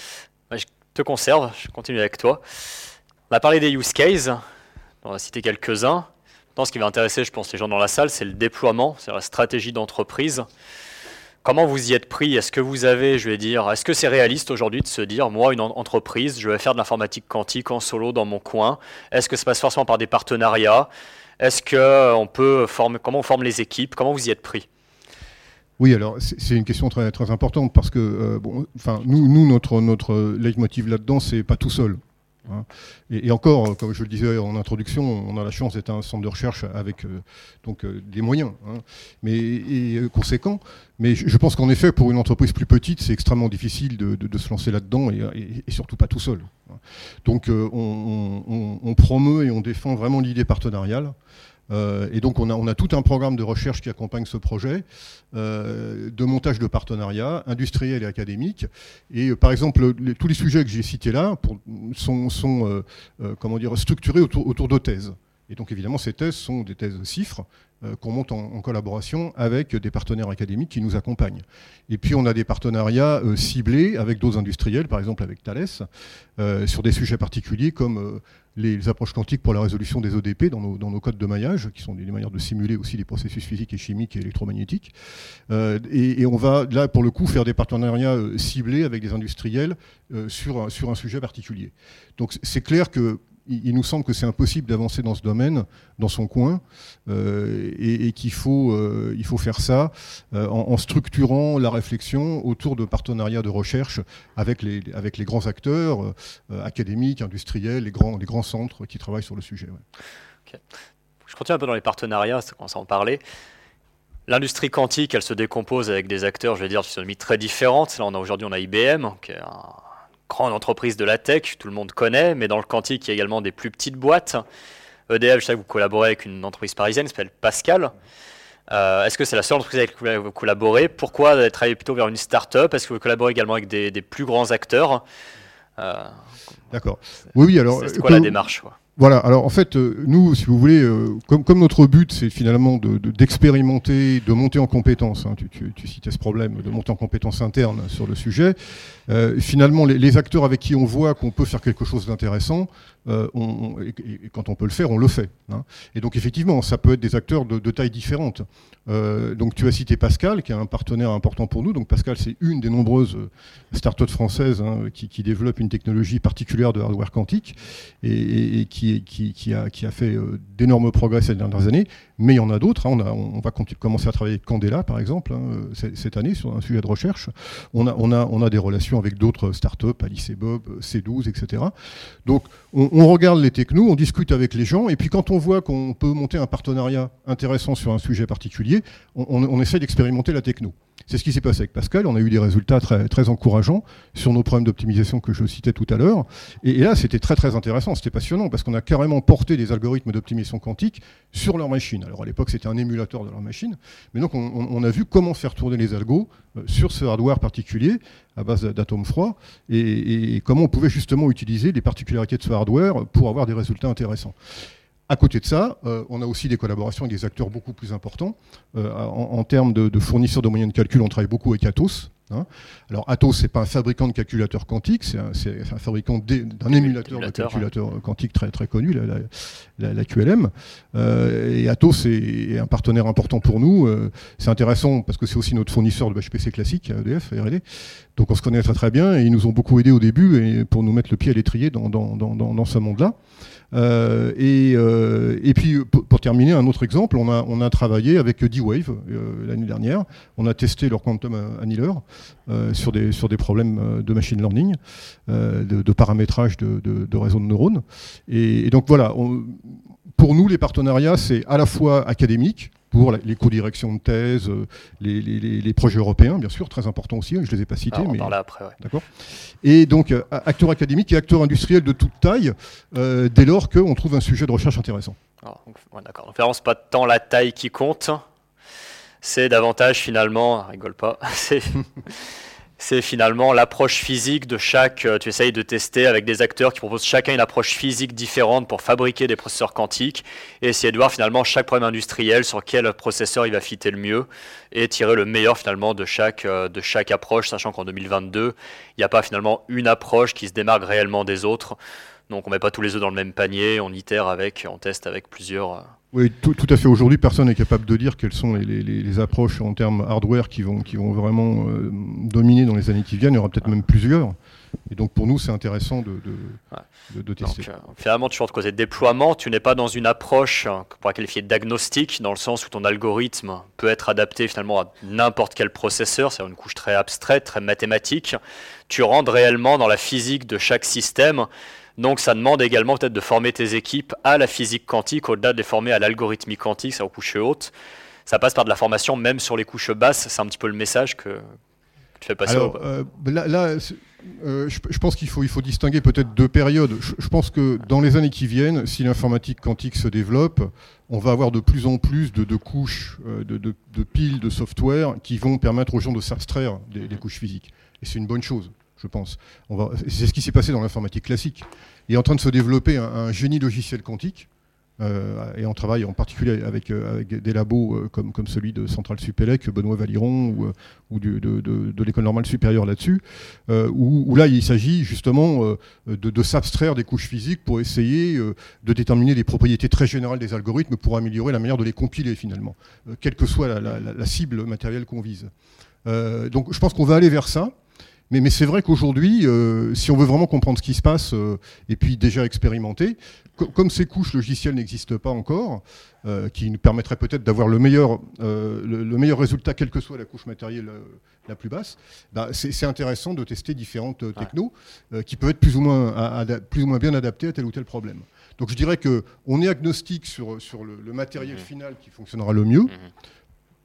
Je te conserve, je continue avec toi. On a parlé des use cases, on a cité quelques-uns. Maintenant, ce qui va intéresser, je pense, les gens dans la salle, c'est le déploiement, c'est la stratégie d'entreprise. Comment vous y êtes pris? Est-ce que vous avez, je vais dire, est-ce que c'est réaliste aujourd'hui de se dire, moi, une entreprise, je vais faire de l'informatique quantique en solo dans mon coin? Est-ce que ça passe forcément par des partenariats? Est-ce que on peut former, comment on forme les équipes? Comment vous y êtes pris? Oui, alors c'est une question très, très importante parce que euh, bon, enfin, nous, nous, notre, notre leitmotiv là-dedans, c'est pas tout seul. Hein. Et, et encore, comme je le disais en introduction, on a la chance d'être un centre de recherche avec euh, donc, euh, des moyens hein, mais, et, et, conséquents. Mais je, je pense qu'en effet, pour une entreprise plus petite, c'est extrêmement difficile de, de, de se lancer là-dedans et, et, et surtout pas tout seul. Hein. Donc euh, on, on, on promeut et on défend vraiment l'idée partenariale. Euh, et donc on a, on a tout un programme de recherche qui accompagne ce projet, euh, de montage de partenariats industriels et académiques. Et euh, par exemple, les, tous les sujets que j'ai cités là pour, sont, sont euh, euh, comment dire, structurés autour, autour de thèses. Et donc évidemment, ces thèses sont des thèses cifres euh, qu'on monte en, en collaboration avec des partenaires académiques qui nous accompagnent. Et puis on a des partenariats euh, ciblés avec d'autres industriels, par exemple avec Thales, euh, sur des sujets particuliers comme euh, les, les approches quantiques pour la résolution des O D P dans nos, dans nos codes de maillage, qui sont des, des manières de simuler aussi des processus physiques et chimiques et électromagnétiques. Euh, et, et on va là, pour le coup, faire des partenariats euh, ciblés avec des industriels euh, sur, un, sur un sujet particulier. Donc c'est clair que il nous semble que c'est impossible d'avancer dans ce domaine, dans son coin, euh, et, et qu'il faut, euh, il faut faire ça euh, en, en structurant la réflexion autour de partenariats de recherche avec les, avec les grands acteurs euh, académiques, industriels, les grands, les grands centres qui travaillent sur le sujet. Ouais. Okay. Je continue un peu dans les partenariats, ça commence à en parler. L'industrie quantique, elle se décompose avec des acteurs, je vais dire, qui sont très différentes. Là, on a aujourd'hui, on a I B M, qui est un grande entreprise de la tech, tout le monde connaît, mais dans le quantique, il y a également des plus petites boîtes. E D F, je sais que vous collaborez avec une entreprise parisienne qui s'appelle Pascal. Euh, est-ce que c'est la seule entreprise avec laquelle vous collaborez? Pourquoi travailler plutôt vers une start-up? Est-ce que vous collaborez également avec des, des plus grands acteurs? euh, D'accord. Oui, oui, alors. C'est quoi la démarche, quoi? Voilà, alors en fait, euh, nous, si vous voulez, euh, comme, comme notre but, c'est finalement de, de, d'expérimenter, de monter en compétences, hein, tu, tu, tu citais ce problème, de monter en compétences internes sur le sujet, euh, finalement, les, les acteurs avec qui on voit qu'on peut faire quelque chose d'intéressant, euh, on, on, et, et quand on peut le faire, on le fait. Hein. Et donc effectivement, ça peut être des acteurs de, de tailles différentes. Euh, donc tu as cité Pascal, qui est un partenaire important pour nous. Donc Pascal, c'est une des nombreuses startups françaises hein, qui, qui développe une technologie particulière de hardware quantique et, et, et qui, qui, qui, a, qui a fait euh, d'énormes progrès ces dernières années. Mais il y en a d'autres. Hein. On, a, on va commencer à travailler avec Candela, par exemple, hein, cette année sur un sujet de recherche. On a, on a, on a des relations avec d'autres startups, Alice et Bob, C douze, et cetera. Donc on, on regarde les technos, on discute avec les gens, et puis quand on voit qu'on peut monter un partenariat intéressant sur un sujet particulier, on, on, on essaie d'expérimenter la techno. C'est ce qui s'est passé avec Pascal. On a eu des résultats très, très encourageants sur nos problèmes d'optimisation que je citais tout à l'heure. Et, et là, c'était très très intéressant, c'était passionnant, parce qu'on a carrément porté des algorithmes d'optimisation quantique sur leur machine. Alors à l'époque, c'était un émulateur de leur machine. Mais donc, on, on a vu comment faire tourner les algos euh, sur ce hardware particulier, à base d'atomes froids, et, et, et comment on pouvait justement utiliser les particularités de ce hardware pour avoir des résultats intéressants. À côté de ça, euh, on a aussi des collaborations avec des acteurs beaucoup plus importants. Euh, en, en termes de, de fournisseurs de moyens de calcul, on travaille beaucoup avec Atos. Hein. Alors Atos, c'est pas un fabricant de calculateurs quantiques, c'est un, c'est un fabricant d'un émulateur de calculateurs ouais. quantiques très, très connu, la, la, la, la Q L M. Euh, et Atos est, est un partenaire important pour nous. Euh, c'est intéressant parce que c'est aussi notre fournisseur de H P C classique, E D F, R et D. Donc on se connaît très très bien et ils nous ont beaucoup aidés au début et pour nous mettre le pied à l'étrier dans, dans, dans, dans, dans ce monde-là. Euh, et, euh, et puis pour, pour terminer, un autre exemple, on a, on a travaillé avec D-Wave euh, l'année dernière. On a testé leur quantum annealer euh, sur, des, sur des problèmes de machine learning, euh, de, de paramétrage de, de, de réseaux de neurones. Et, et donc voilà, on, pour nous les partenariats c'est à la fois académique, pour les co-directions de thèse, les, les, les projets européens, bien sûr, très importants aussi, je ne les ai pas cités. Alors, on mais... parle après, ouais. D'accord. Et donc, acteurs académiques et acteurs industriels de toute taille, euh, dès lors qu'on trouve un sujet de recherche intéressant. Alors, donc, ouais, d'accord. Donc, c'est pas tant la taille qui compte, c'est davantage, finalement, rigole pas, c'est... c'est finalement l'approche physique de chaque... Tu essayes de tester avec des acteurs qui proposent chacun une approche physique différente pour fabriquer des processeurs quantiques et essayer de voir finalement chaque problème industriel sur quel processeur il va fitter le mieux et tirer le meilleur finalement de chaque, de chaque approche, sachant qu'en deux mille vingt-deux, il n'y a pas finalement une approche qui se démarque réellement des autres. Donc on ne met pas tous les œufs dans le même panier, on itère avec, on teste avec plusieurs... Oui, tout, tout à fait. Aujourd'hui, personne n'est capable de dire quelles sont les, les, les approches en termes hardware qui vont, qui vont vraiment euh, dominer dans les années qui viennent. Il y aura peut-être même plusieurs. Et donc pour nous, c'est intéressant de, de, ouais. de, de tester. Donc, euh, finalement, toujours de côté de déploiement, tu n'es pas dans une approche euh, qu'on pourrait qualifier de diagnostic, dans le sens où ton algorithme peut être adapté finalement à n'importe quel processeur, c'est-à-dire une couche très abstraite, très mathématique. Tu rentres réellement dans la physique de chaque système. Donc ça demande également peut-être de former tes équipes à la physique quantique, au-delà de les former à l'algorithmique quantique, c'est aux couches hautes. Ça passe par de la formation même sur les couches basses, c'est un petit peu le message que, que tu fais passer. Alors, au... euh, là, là euh, je, je pense qu'il faut, il faut distinguer peut-être deux périodes. Je, je pense que dans les années qui viennent, si l'informatique quantique se développe, on va avoir de plus en plus de, de couches, de, de, de piles de software qui vont permettre aux gens de s'abstraire des, des couches physiques. Et c'est une bonne chose. Je pense. On va... C'est ce qui s'est passé dans l'informatique classique. Il est en train de se développer un, un génie logiciel quantique, euh, et on travaille en particulier avec, euh, avec des labos euh, comme, comme celui de Centrale Supélec, Benoît Valiron, ou, ou du, de, de, de l'École normale supérieure là-dessus, euh, où, où là il s'agit justement euh, de, de s'abstraire des couches physiques pour essayer euh, de déterminer les propriétés très générales des algorithmes pour améliorer la manière de les compiler finalement, euh, quelle que soit la, la, la cible matérielle qu'on vise. Euh, donc je pense qu'on va aller vers ça. Mais, mais c'est vrai qu'aujourd'hui, euh, si on veut vraiment comprendre ce qui se passe, euh, et puis déjà expérimenter, co comme ces couches logicielles n'existent pas encore, euh, qui nous permettraient peut-être d'avoir le meilleur, euh, le, le meilleur résultat, quelle que soit la couche matérielle euh, la plus basse, bah, c'est intéressant de tester différentes euh, technos euh, qui peuvent être plus ou, moins à, à, plus ou moins bien adaptées à tel ou tel problème. Donc je dirais qu'on est agnostique sur, sur le, le matériel mmh. final qui fonctionnera le mieux. Mmh.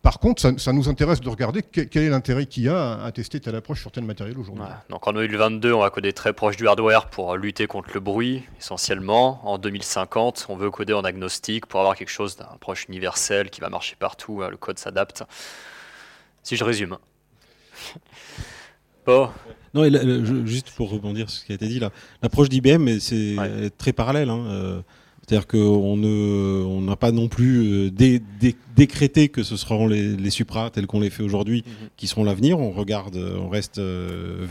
Par contre, ça, ça nous intéresse de regarder quel, quel est l'intérêt qu'il y a à, à tester telle approche sur tel matériel aujourd'hui. Ouais. Donc en deux mille vingt-deux, on va coder très proche du hardware pour lutter contre le bruit, essentiellement. En deux mille cinquante, on veut coder en agnostique pour avoir quelque chose d'approche universelle qui va marcher partout, le code s'adapte. Si je résume. Bon. Non, et là, juste pour rebondir sur ce qui a été dit, là, l'approche d'I B M, c'est ouais. très parallèle. Hein, euh, C'est-à-dire qu'on ne, on n'a pas non plus dé, dé, décrété que ce seront les, les Supra tels qu'on les fait aujourd'hui mmh. qui seront l'avenir. On regarde, on reste euh,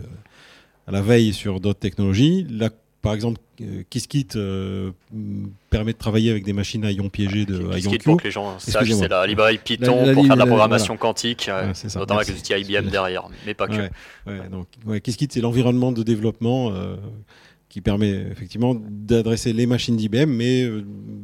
à la veille sur d'autres technologies. Là, par exemple, Qiskit euh, permet de travailler avec des machines à ions piégés de Qiskit, IonQ. pour que les gens sachent, c'est la librairie Python la, la, pour la, faire de la programmation la, quantique, ouais, ouais, notamment avec les outils I B M derrière, mais pas que. Ouais, ouais, donc, ouais, Qiskit, c'est l'environnement de développement euh, qui permet effectivement d'adresser les machines d'I B M, mais euh,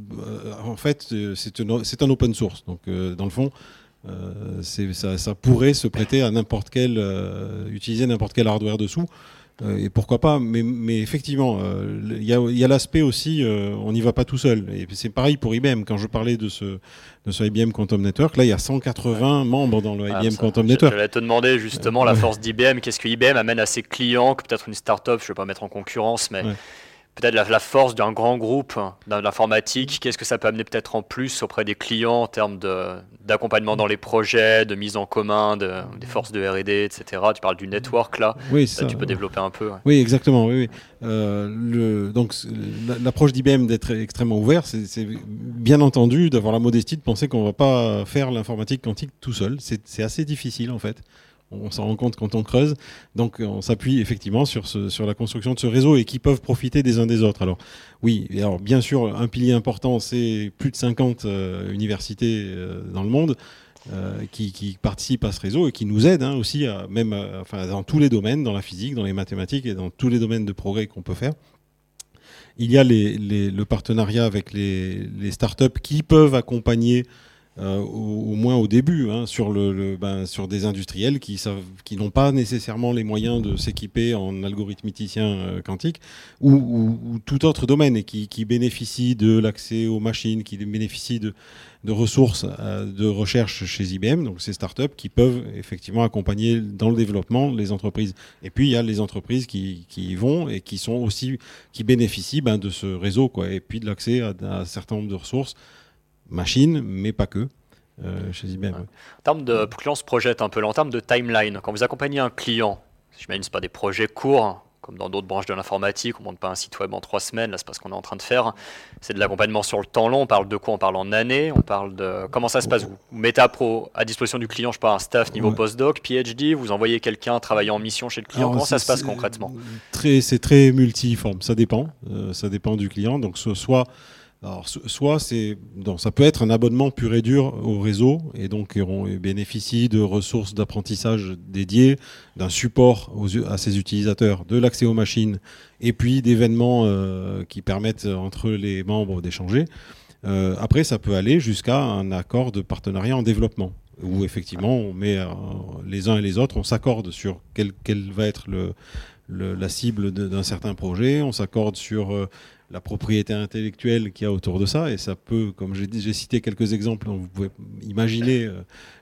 en fait, c'est, une, c'est un open source. Donc, euh, dans le fond, euh, c'est, ça, ça pourrait se prêter à n'importe quel, euh, utiliser n'importe quel hardware dessous. Euh, et pourquoi pas, mais, mais effectivement, il euh, y, y a l'aspect aussi, euh, on n'y va pas tout seul. Et c'est pareil pour I B M. Quand je parlais de ce, de ce I B M Quantum Network, là, il y a cent quatre-vingts ouais. membres dans le ah, I B M ça, Quantum Network. Je vais te demander justement euh, la force d'I B M. Qu'est-ce que I B M amène à ses clients, que peut-être une start-up, je ne vais pas mettre en concurrence, mais ouais. peut-être la, la force d'un grand groupe dans l'informatique. Qu'est-ce que ça peut amener peut-être en plus auprès des clients en termes de, d'accompagnement dans les projets, de mise en commun, de, des forces de R et D, et cetera. Tu parles du network là, oui, ça, ça, tu peux ouais. développer un peu. Ouais. Oui, exactement. Oui, oui. Euh, le, donc l'approche d'I B M d'être extrêmement ouvert, c'est, c'est bien entendu d'avoir la modestie de penser qu'on ne va pas faire l'informatique quantique tout seul. C'est, c'est assez difficile en fait. On s'en rend compte quand on creuse. Donc, on s'appuie effectivement sur, ce, sur la construction de ce réseau et qui peuvent profiter des uns des autres. Alors, oui, et alors, bien sûr, un pilier important, c'est plus de cinquante euh, universités euh, dans le monde euh, qui, qui participent à ce réseau et qui nous aident hein, aussi, à, même à, enfin, dans tous les domaines, dans la physique, dans les mathématiques et dans tous les domaines de progrès qu'on peut faire. Il y a les, les, le partenariat avec les, les startups qui peuvent accompagner Euh, au, au moins au début, hein, sur, le, le, ben, sur des industriels qui, savent, qui n'ont pas nécessairement les moyens de s'équiper en algorithmiciens euh, quantiques ou, ou, ou tout autre domaine et qui, qui bénéficient de l'accès aux machines, qui bénéficient de, de ressources euh, de recherche chez I B M, donc ces startups qui peuvent effectivement accompagner dans le développement les entreprises. Et puis il y a les entreprises qui, qui y vont et qui sont aussi qui bénéficient ben, de ce réseau, quoi, et puis de l'accès à, à un certain nombre de ressources. Machines, mais pas que, euh, chez I B M. Ouais. En termes de, pour que l'on se projette un peu, en termes de timeline, quand vous accompagnez un client, j'imagine que ce n'est pas des projets courts, comme dans d'autres branches de l'informatique, on ne monte pas un site web en trois semaines, là c'est pas ce qu'on est en train de faire, c'est de l'accompagnement sur le temps long, on parle de quoi? On parle en années, on parle de... Comment ça se passe? Vous mettez à, pro, à disposition du client, je sais pas, un staff niveau ouais. postdoc, P H D, vous envoyez quelqu'un travailler en mission chez le client, alors, comment ça se passe concrètement? très, C'est très multiforme, ça dépend, euh, ça dépend du client, donc ce, soit... Alors, soit c'est, non, ça peut être un abonnement pur et dur au réseau et donc on bénéficie de ressources d'apprentissage dédiées, d'un support aux, à ses utilisateurs, de l'accès aux machines et puis d'événements euh, qui permettent entre les membres d'échanger. Euh, après, ça peut aller jusqu'à un accord de partenariat en développement où effectivement on met euh, les uns et les autres, on s'accorde sur quelle quel va être le, le, la cible de, d'un certain projet, on s'accorde sur euh, la propriété intellectuelle qu'il y a autour de ça, et ça peut, comme j'ai dit, j'ai cité quelques exemples, donc vous pouvez imaginer euh,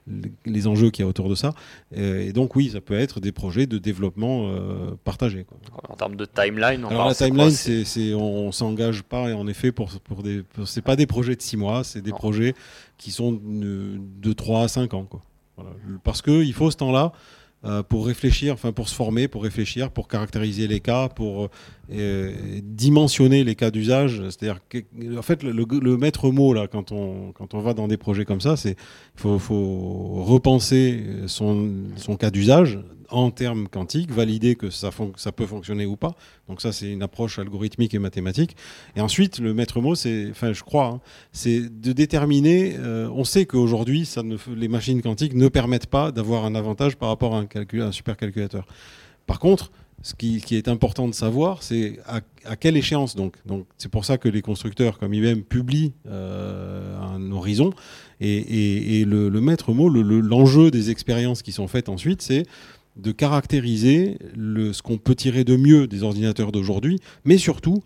les enjeux qu'il y a autour de ça, et, et donc oui, ça peut être des projets de développement euh, partagés, quoi. En termes de timeline, on alors la timeline, c'est, c'est, on, on s'engage pas, et en effet, pour, pour des, pour, c'est pas des projets de six mois, c'est des non. projets qui sont de, de trois à cinq ans, quoi. Voilà. Parce qu'il faut ce temps-là Euh, pour réfléchir, enfin pour se former, pour réfléchir, pour caractériser les cas, pour euh, dimensionner les cas d'usage. C'est-à-dire que, en fait, le, le, le maître mot là, quand on quand on va dans des projets comme ça, c'est faut faut repenser son son cas d'usage en termes quantiques, valider que ça fon- ça peut fonctionner ou pas. Donc ça, c'est une approche algorithmique et mathématique. Et ensuite, le maître mot, c'est, enfin, je crois, hein, c'est de déterminer. Euh, on sait qu'aujourd'hui, ça ne, les machines quantiques ne permettent pas d'avoir un avantage par rapport à un, calcul, un supercalculateur. Par contre, ce qui, qui est important de savoir, c'est à, à quelle échéance. Donc, donc, c'est pour ça que les constructeurs comme I B M publient euh, un horizon. Et, et, et le, le maître mot, le, le, l'enjeu des expériences qui sont faites ensuite, c'est de caractériser le, ce qu'on peut tirer de mieux des ordinateurs d'aujourd'hui, mais surtout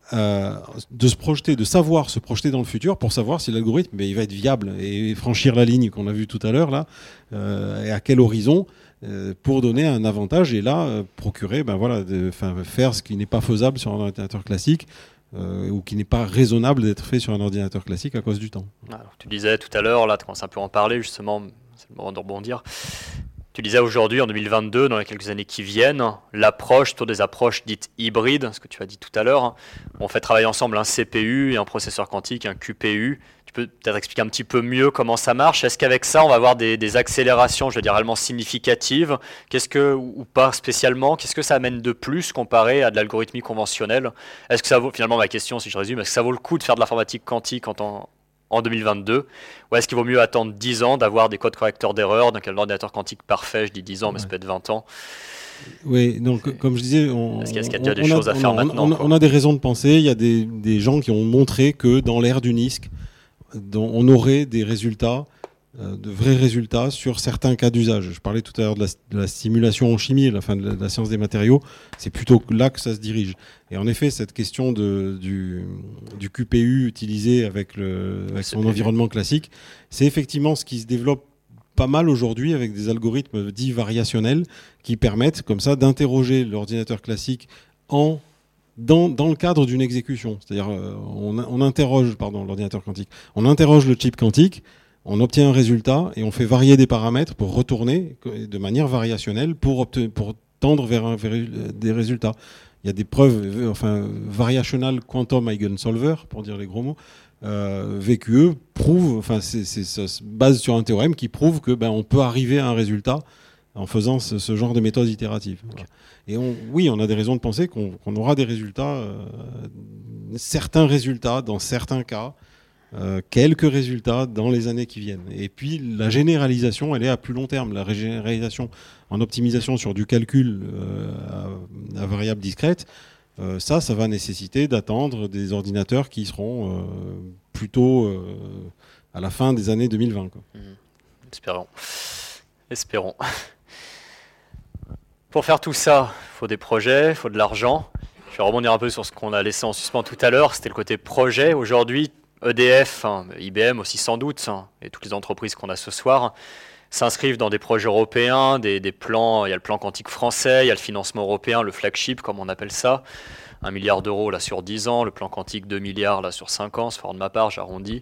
euh, de se projeter, de savoir se projeter dans le futur pour savoir si l'algorithme ben, il va être viable et franchir la ligne qu'on a vue tout à l'heure là, euh, et à quel horizon euh, pour donner un avantage et là euh, procurer, ben voilà, de, faire ce qui n'est pas faisable sur un ordinateur classique. Euh, ou qui n'est pas raisonnable d'être fait sur un ordinateur classique à cause du temps. Alors, tu disais tout à l'heure, là, tu commences un peu à en parler, justement, c'est le moment de rebondir. Tu disais aujourd'hui, en deux mille vingt-deux, dans les quelques années qui viennent, l'approche, autour des approches dites hybrides, ce que tu as dit tout à l'heure, on fait travailler ensemble un C P U et un processeur quantique, un Q P U. Tu peux peut-être expliquer un petit peu mieux comment ça marche. Est-ce qu'avec ça, on va avoir des, des accélérations, je veux dire, réellement significatives? Qu'est-ce que, ou pas spécialement, qu'est-ce que ça amène de plus comparé à de l'algorithmie conventionnelle? Est-ce que ça vaut, finalement, ma question, si je résume, est-ce que ça vaut le coup de faire de l'informatique quantique en temps en deux mille vingt-deux, ou est-ce qu'il vaut mieux attendre dix ans d'avoir des codes correcteurs d'erreur, donc un ordinateur quantique parfait, je dis dix ans, mais ouais. Ça peut être vingt ans. Oui, donc comme je disais, on, est-ce qu'il y a déjà des on choses a, à faire on a, maintenant on a, on a des raisons de penser, il y a des, des gens qui ont montré que dans l'ère du N I S C, on aurait des résultats, euh, de vrais résultats sur certains cas d'usage. Je parlais tout à l'heure de la, de la simulation en chimie, la, fin de la, de la science des matériaux, c'est plutôt là que ça se dirige. Et en effet, cette question de, du, du Q P U utilisé avec, le, avec son environnement classique, c'est effectivement ce qui se développe pas mal aujourd'hui avec des algorithmes dits variationnels qui permettent comme ça d'interroger l'ordinateur classique en, dans, dans le cadre d'une exécution. C'est-à-dire euh, on, on interroge pardon, l'ordinateur quantique, on interroge le chip quantique, on obtient un résultat et on fait varier des paramètres pour retourner de manière variationnelle pour, obtenir, pour tendre vers, un, vers des résultats. Il y a des preuves, enfin, Variational Quantum Eigensolver, pour dire les gros mots, euh, V Q E prouve, enfin, c'est, c'est, ça se base sur un théorème qui prouve que ben, on peut arriver à un résultat en faisant ce, ce genre de méthode itérative. Okay. Voilà. Et on, oui, on a des raisons de penser qu'on, qu'on aura des résultats, euh, certains résultats dans certains cas, euh, quelques résultats dans les années qui viennent. Et puis la généralisation, elle est à plus long terme. La généralisation en optimisation sur du calcul euh, à, à variable discrète, euh, ça, ça va nécessiter d'attendre des ordinateurs qui seront euh, plutôt euh, à la fin des années deux mille vingt. Quoi. Mmh. Espérons. Espérons. Pour faire tout ça, il faut des projets, il faut de l'argent. Je vais rebondir un peu sur ce qu'on a laissé en suspens tout à l'heure, c'était le côté projet. Aujourd'hui, E D F, hein, I B M aussi sans doute, hein, et toutes les entreprises qu'on a ce soir, s'inscrivent dans des projets européens, des, des plans. Il y a le plan quantique français, il y a le financement européen, le flagship comme on appelle ça, un milliard d'euros là sur dix ans, le plan quantique deux milliards là sur cinq ans, c'est fort de ma part, j'arrondis.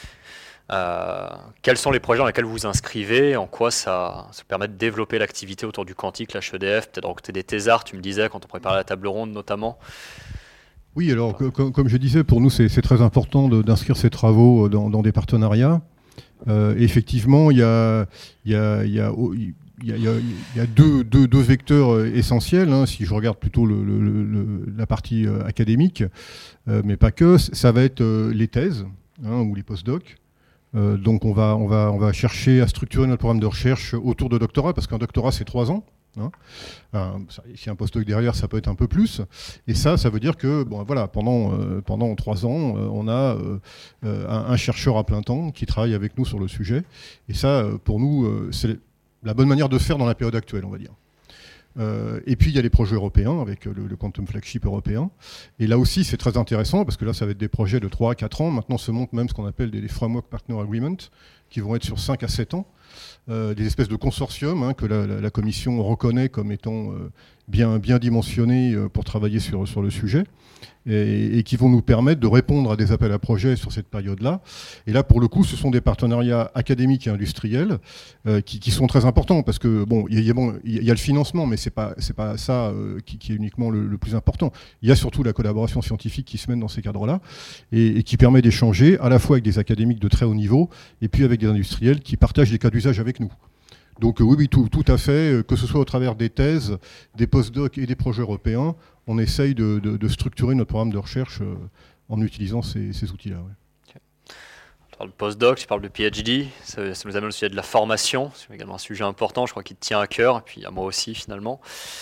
Euh, quels sont les projets dans lesquels vous vous inscrivez? En quoi ça, ça permet de développer l'activité autour du quantique, l'H E D F, peut-être recruter des thésards, tu me disais, quand on préparait la table ronde notamment? Oui, alors que, comme, comme je disais, pour nous c'est, c'est très important de, d'inscrire ces travaux dans, dans des partenariats. Euh, effectivement, il y a, il y a, il y a, il y a, il y a deux, deux, deux vecteurs essentiels, hein, si je regarde plutôt le, le, le, la partie euh, académique, euh, mais pas que, ça va être euh, les thèses hein, ou les post-docs. Euh, donc on va, on, va, on va chercher à structurer notre programme de recherche autour de doctorat, parce qu'un doctorat c'est trois ans. Hein. Un, si un postdoc derrière, ça peut être un peu plus. Et ça, ça veut dire que bon, voilà, pendant, euh, pendant trois ans, euh, on a euh, un, un chercheur à plein temps qui travaille avec nous sur le sujet. Et ça, pour nous, euh, c'est la bonne manière de faire dans la période actuelle, on va dire. Euh, et puis il y a les projets européens avec le, le Quantum Flagship européen. Et là aussi c'est très intéressant parce que là ça va être des projets de trois à quatre ans. Maintenant se montent même ce qu'on appelle des, des Framework Partner Agreement qui vont être sur cinq à sept ans. Euh, des espèces de consortiums hein, que la, la, la Commission reconnaît comme étant euh, bien, bien dimensionnés euh, pour travailler sur, sur le sujet. Et, et qui vont nous permettre de répondre à des appels à projets sur cette période-là. Et là, pour le coup, ce sont des partenariats académiques et industriels euh, qui, qui sont très importants parce que bon, il y, bon, y a le financement, mais c'est pas c'est pas ça euh, qui, qui est uniquement le, le plus important. Il y a surtout la collaboration scientifique qui se mène dans ces cadres-là et, et qui permet d'échanger à la fois avec des académiques de très haut niveau et puis avec des industriels qui partagent des cas d'usage avec nous. Donc oui, oui, tout, tout à fait, que ce soit au travers des thèses, des post-docs et des projets européens, on essaye de, de, de structurer notre programme de recherche euh, en utilisant ces, ces outils-là. Ouais. Okay. Tu parles de post-doc, tu parles de P H D, ça, ça nous amène au sujet de la formation, c'est également un sujet important, je crois qu'il te tient à cœur, et puis à moi aussi finalement.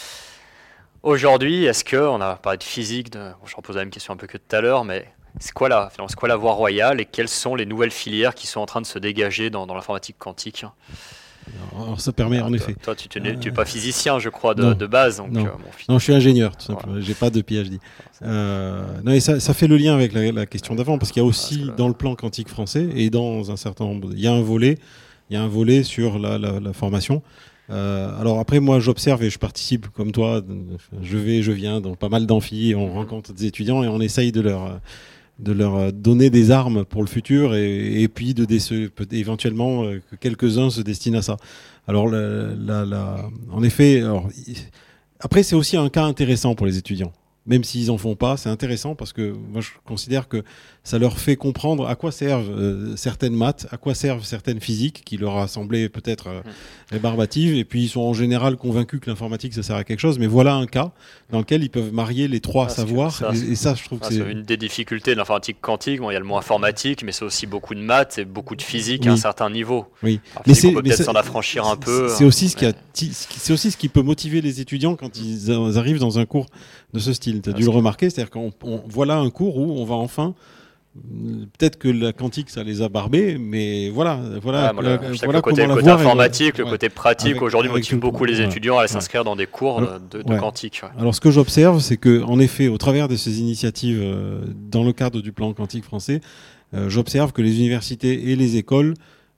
Aujourd'hui, est-ce que, on a parlé de physique, de, bon, je repose la même question un peu que tout à l'heure, mais c'est quoi, la, c'est quoi la voie royale et quelles sont les nouvelles filières qui sont en train de se dégager dans, dans l'informatique quantique ? Alors ça permet Alors, en toi, effet. Toi, tu n'es pas physicien, je crois, de, non, de base. Donc, non. Euh, bon, non, je suis ingénieur, tout simplement. Voilà. J'ai pas de P H D. Euh, non, et ça, ça fait le lien avec la, la question d'avant, parce qu'il y a aussi ah, dans le plan quantique français et dans un certain nombre, il y a un volet, il y a un volet sur la, la, la formation. Euh, alors après, moi, j'observe et je participe comme toi. Je vais, je viens dans pas mal d'amphis, on rencontre des étudiants et on essaye de leur de leur donner des armes pour le futur et, et puis de déce- éventuellement que quelques-uns se destinent à ça. Alors, la, la, la, en effet, alors, après, c'est aussi un cas intéressant pour les étudiants. Même s'ils n'en font pas, c'est intéressant parce que moi, je considère que ça leur fait comprendre à quoi servent euh, certaines maths, à quoi servent certaines physiques qui leur a semblé peut-être euh, rébarbatives. Et puis, ils sont en général convaincus que l'informatique, ça sert à quelque chose. Mais voilà un cas dans lequel ils peuvent marier les trois ah, savoirs. Ça, et, et ça, je trouve ça, que c'est... c'est une des difficultés de l'informatique quantique. Bon, il y a le mot informatique, mais c'est aussi beaucoup de maths et beaucoup de physique oui. à un certain niveau. Oui. Alors, mais c'est, c'est, on peut mais peut-être c'est, s'en affranchir un peu. C'est aussi, ce mais... qui a, c'est aussi ce qui peut motiver les étudiants quand ils arrivent dans un cours de ce style. Tu as dû le remarquer, c'est-à-dire qu'on on, voilà un cours où on va enfin... Peut-être que la quantique, ça les a barbés, mais voilà, voilà, ah, voilà, euh, le voilà côté, comment le la côté voir. informatique, le ouais, côté pratique, avec, aujourd'hui avec motive tout, beaucoup les ouais, étudiants à aller ouais. s'inscrire dans des cours Alors, de, de ouais. quantique. Ouais. Alors, ce que j'observe, c'est que, en effet, au travers de ces initiatives, euh, dans le cadre du plan quantique français, euh, j'observe que les universités et les écoles,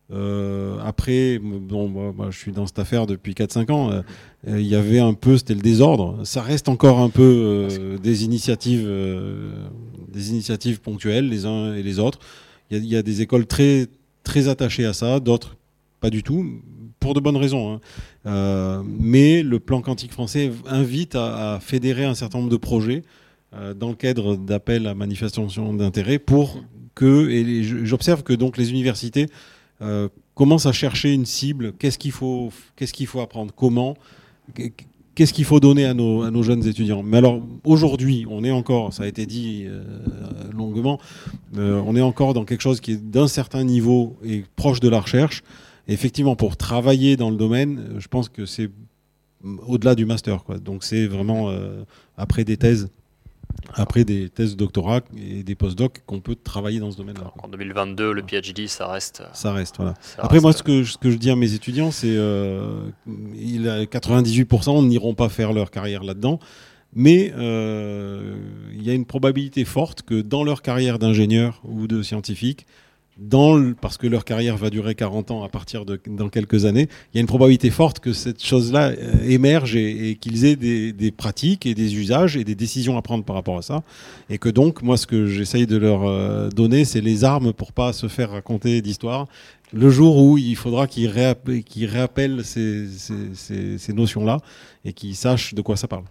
euh, après, bon, moi, moi, je suis dans cette affaire depuis quatre cinq ans, euh, il y avait un peu, c'était le désordre. Ça reste encore un peu euh, des initiatives, euh, des initiatives ponctuelles, les uns et les autres. Il y, y a des écoles très, très attachées à ça, d'autres pas du tout, pour de bonnes raisons. Hein. Euh, mais le plan quantique français invite à, à fédérer un certain nombre de projets euh, dans le cadre d'appels à manifestation d'intérêt pour que, et j'observe que donc les universités euh, commencent à chercher une cible. Qu'est-ce qu'il faut, qu'est-ce qu'il faut apprendre, comment, qu'est-ce qu'il faut donner à nos, à nos jeunes étudiants. Mais alors aujourd'hui, on est encore, ça a été dit euh, longuement, euh, on est encore dans quelque chose qui est d'un certain niveau et proche de la recherche. Et effectivement, pour travailler dans le domaine, je pense que c'est au-delà du master, quoi. Donc c'est vraiment euh, après des thèses. Après des thèses de doctorat et des post-docs qu'on peut travailler dans ce domaine-là. En deux mille vingt-deux, le P H D, ça reste... Ça reste, voilà. Ça Après, reste... moi, ce que, ce que je dis à mes étudiants, c'est euh, il a quatre-vingt-dix-huit pour cent n'iront pas faire leur carrière là-dedans, mais euh, il y a une probabilité forte que dans leur carrière d'ingénieur ou de scientifique, dans le, parce que leur carrière va durer quarante ans à partir de dans quelques années, il y a une probabilité forte que cette chose-là euh, émerge et, et qu'ils aient des, des pratiques et des usages et des décisions à prendre par rapport à ça. Et que donc, moi, ce que j'essaye de leur euh, donner, c'est les armes pour pas se faire raconter d'histoires. Le jour où il faudra qu'ils réappellent, qu'ils réappellent ces, ces, ces, ces notions-là et qu'ils sachent de quoi ça parle.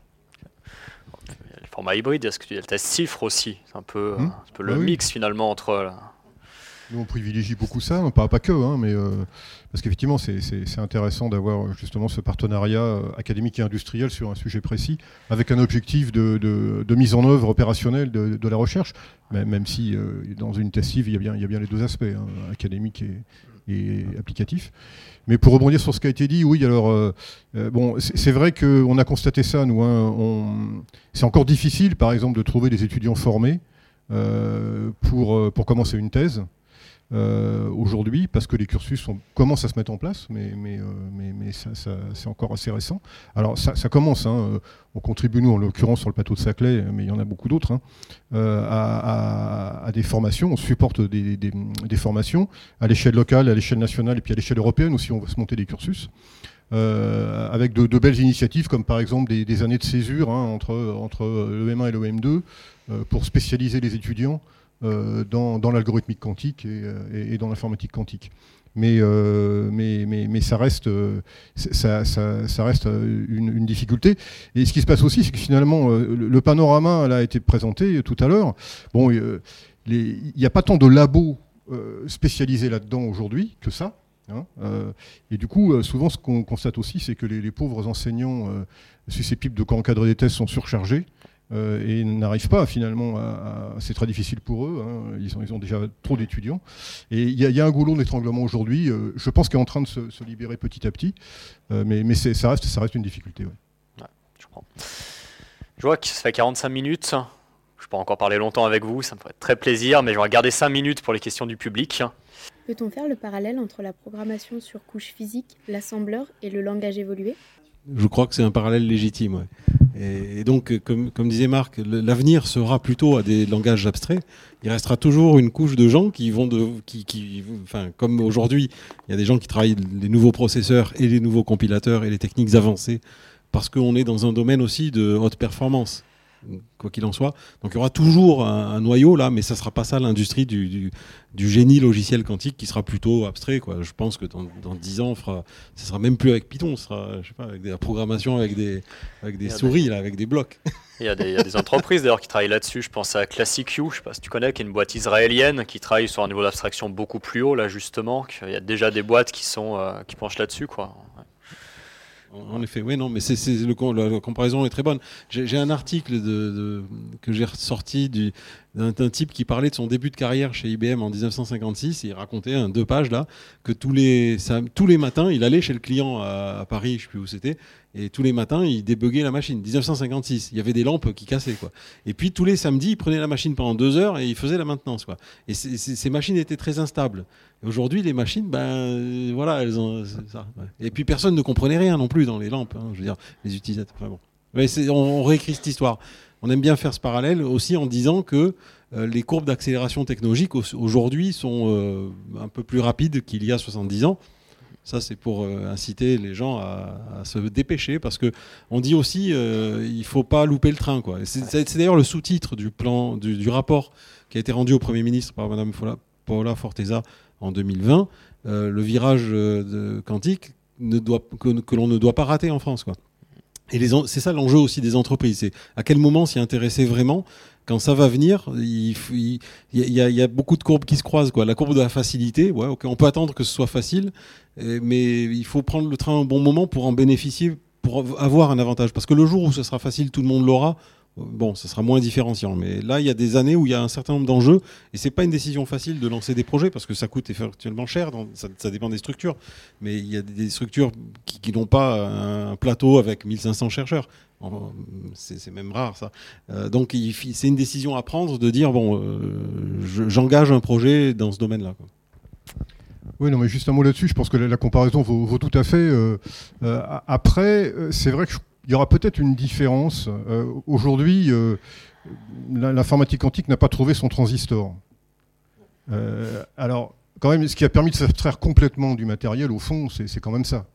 Le format hybride, est-ce que tu as le test chiffre aussi? C'est un peu, mmh. un peu le ah, mix oui. finalement entre... Là. Nous, on privilégie beaucoup ça, pas, pas que, hein, mais euh, parce qu'effectivement, c'est, c'est, c'est intéressant d'avoir justement ce partenariat euh, académique et industriel sur un sujet précis, avec un objectif de, de, de mise en œuvre opérationnelle de, de la recherche, même, même si euh, dans une testive, il y a bien, il y a bien les deux aspects, hein, académique et, et applicatif. Mais pour rebondir sur ce qui a été dit, oui, alors, euh, euh, bon, c'est, c'est vrai qu'on a constaté ça, nous. Hein, on, c'est encore difficile, par exemple, de trouver des étudiants formés euh, pour, pour commencer une thèse. Euh, aujourd'hui, parce que les cursus sont, commencent à se mettre en place, mais, mais, euh, mais, mais ça, ça, c'est encore assez récent. Alors ça, ça commence, hein, on contribue nous en l'occurrence sur le plateau de Saclay, mais il y en a beaucoup d'autres, hein, euh, à, à, à des formations, on supporte des, des, des formations à l'échelle locale, à l'échelle nationale et puis à l'échelle européenne aussi, on va se monter des cursus. Euh, avec de, de belles initiatives comme par exemple des, des années de césure hein, entre, entre l'E M un et l'E M deux euh, pour spécialiser les étudiants Euh, dans, dans l'algorithmique quantique et, et, et dans l'informatique quantique. Mais, euh, mais, mais, mais ça reste, euh, ça, ça, ça reste une, une difficulté. Et ce qui se passe aussi, c'est que finalement, euh, le, le panorama là, a été présenté tout à l'heure. Bon, il euh, n'y a pas tant de labos euh, spécialisés là-dedans aujourd'hui que ça. Hein, euh, et du coup, euh, souvent, ce qu'on constate aussi, c'est que les, les pauvres enseignants euh, susceptibles de encadrer des thèses sont surchargés. Euh, et n'arrivent pas finalement à, à... C'est très difficile pour eux, hein. ils, ont, ils ont déjà trop d'étudiants. Et il y, y a un goulot d'étranglement aujourd'hui, euh, je pense qu'il est en train de se, se libérer petit à petit, euh, mais, mais c'est, ça, reste, ça reste une difficulté. Ouais. Ouais, je comprends. Je vois que ça fait quarante-cinq minutes. Je pas encore parler longtemps avec vous, ça me ferait très plaisir, mais je vais garder cinq minutes pour les questions du public. Peut-on faire le parallèle entre la programmation sur couche physique, l'assembleur et le langage évolué ? Je crois que c'est un parallèle légitime. Ouais. Et, et donc, comme, comme disait Marc, l'avenir sera plutôt à des langages abstraits. Il restera toujours une couche de gens qui vont de, qui, qui, enfin, comme aujourd'hui, il y a des gens qui travaillent les nouveaux processeurs et les nouveaux compilateurs et les techniques avancées, parce qu'on est dans un domaine aussi de haute performance, quoi qu'il en soit. Donc il y aura toujours un, un noyau là, mais ça sera pas ça l'industrie du, du, du génie logiciel quantique qui sera plutôt abstrait, quoi. Je pense que dans, dans dix ans, on fera, ça sera même plus avec Python, ce sera, je sais pas, avec de la programmation avec des, avec des souris, des... Là, avec des blocs. Il y a des, il y a des entreprises d'ailleurs qui travaillent là-dessus. Je pense à Classic U, je sais pas si tu connais, qui est une boîte israélienne qui travaille sur un niveau d'abstraction beaucoup plus haut là justement. Il y a déjà des boîtes qui sont euh, qui penchent là-dessus, quoi. Ouais. En effet, oui, non, mais c'est, c'est le, la, la comparaison est très bonne. J'ai, j'ai un article de, de, que j'ai ressorti du, d'un, d'un type qui parlait de son début de carrière chez I B M en dix-neuf cent cinquante-six. Et il racontait un deux pages là que tous les, ça, tous les matins, il allait chez le client à, à Paris, je ne sais plus où c'était, et tous les matins, il débuguait la machine. dix-neuf cent cinquante-six, il y avait des lampes qui cassaient, quoi. Et puis tous les samedis, il prenait la machine pendant deux heures et il faisait la maintenance, quoi. Et c'est, c'est, ces machines étaient très instables. Et aujourd'hui, les machines, ben euh, voilà, elles ont ça. Ouais. Et puis personne ne comprenait rien non plus dans les lampes. Hein, je veux dire, les utilisateurs. Enfin bon. Mais c'est, on, on réécrit cette histoire. On aime bien faire ce parallèle aussi en disant que euh, les courbes d'accélération technologique au, aujourd'hui sont euh, un peu plus rapides qu'il y a soixante-dix ans. Ça, c'est pour euh, inciter les gens à, à se dépêcher, parce que on dit aussi, euh, il faut pas louper le train, quoi. C'est, c'est, c'est d'ailleurs le sous-titre du plan, du, du rapport qui a été rendu au Premier ministre par Madame Paola Forteza en deux mille vingt. Euh, le virage euh, de quantique ne doit, que, que l'on ne doit pas rater en France, quoi. Et les, c'est ça l'enjeu aussi des entreprises, c'est à quel moment s'y intéresser vraiment. Quand ça va venir, il, il, il, y a, il y a beaucoup de courbes qui se croisent, quoi. La courbe de la facilité, ouais, okay, on peut attendre que ce soit facile, mais il faut prendre le train au bon moment pour en bénéficier, pour avoir un avantage. Parce que le jour où ce sera facile, tout le monde l'aura. Bon, ce sera moins différenciant. Mais là, il y a des années où il y a un certain nombre d'enjeux, et c'est pas une décision facile de lancer des projets, parce que ça coûte effectivement cher, dans, ça, ça dépend des structures. Mais il y a des structures qui, qui n'ont pas un plateau avec mille cinq cents chercheurs. C'est, c'est même rare, ça. Euh, donc, il, c'est une décision à prendre de dire, bon, euh, je, j'engage un projet dans ce domaine-là, quoi. Oui, non, mais juste un mot là-dessus. Je pense que la, la comparaison vaut, vaut tout à fait. Euh, euh, après, c'est vrai qu'il y aura peut-être une différence. Euh, aujourd'hui, euh, l'informatique quantique n'a pas trouvé son transistor. Euh, alors, quand même, ce qui a permis de s'abstraire complètement du matériel, au fond, c'est, c'est quand même ça.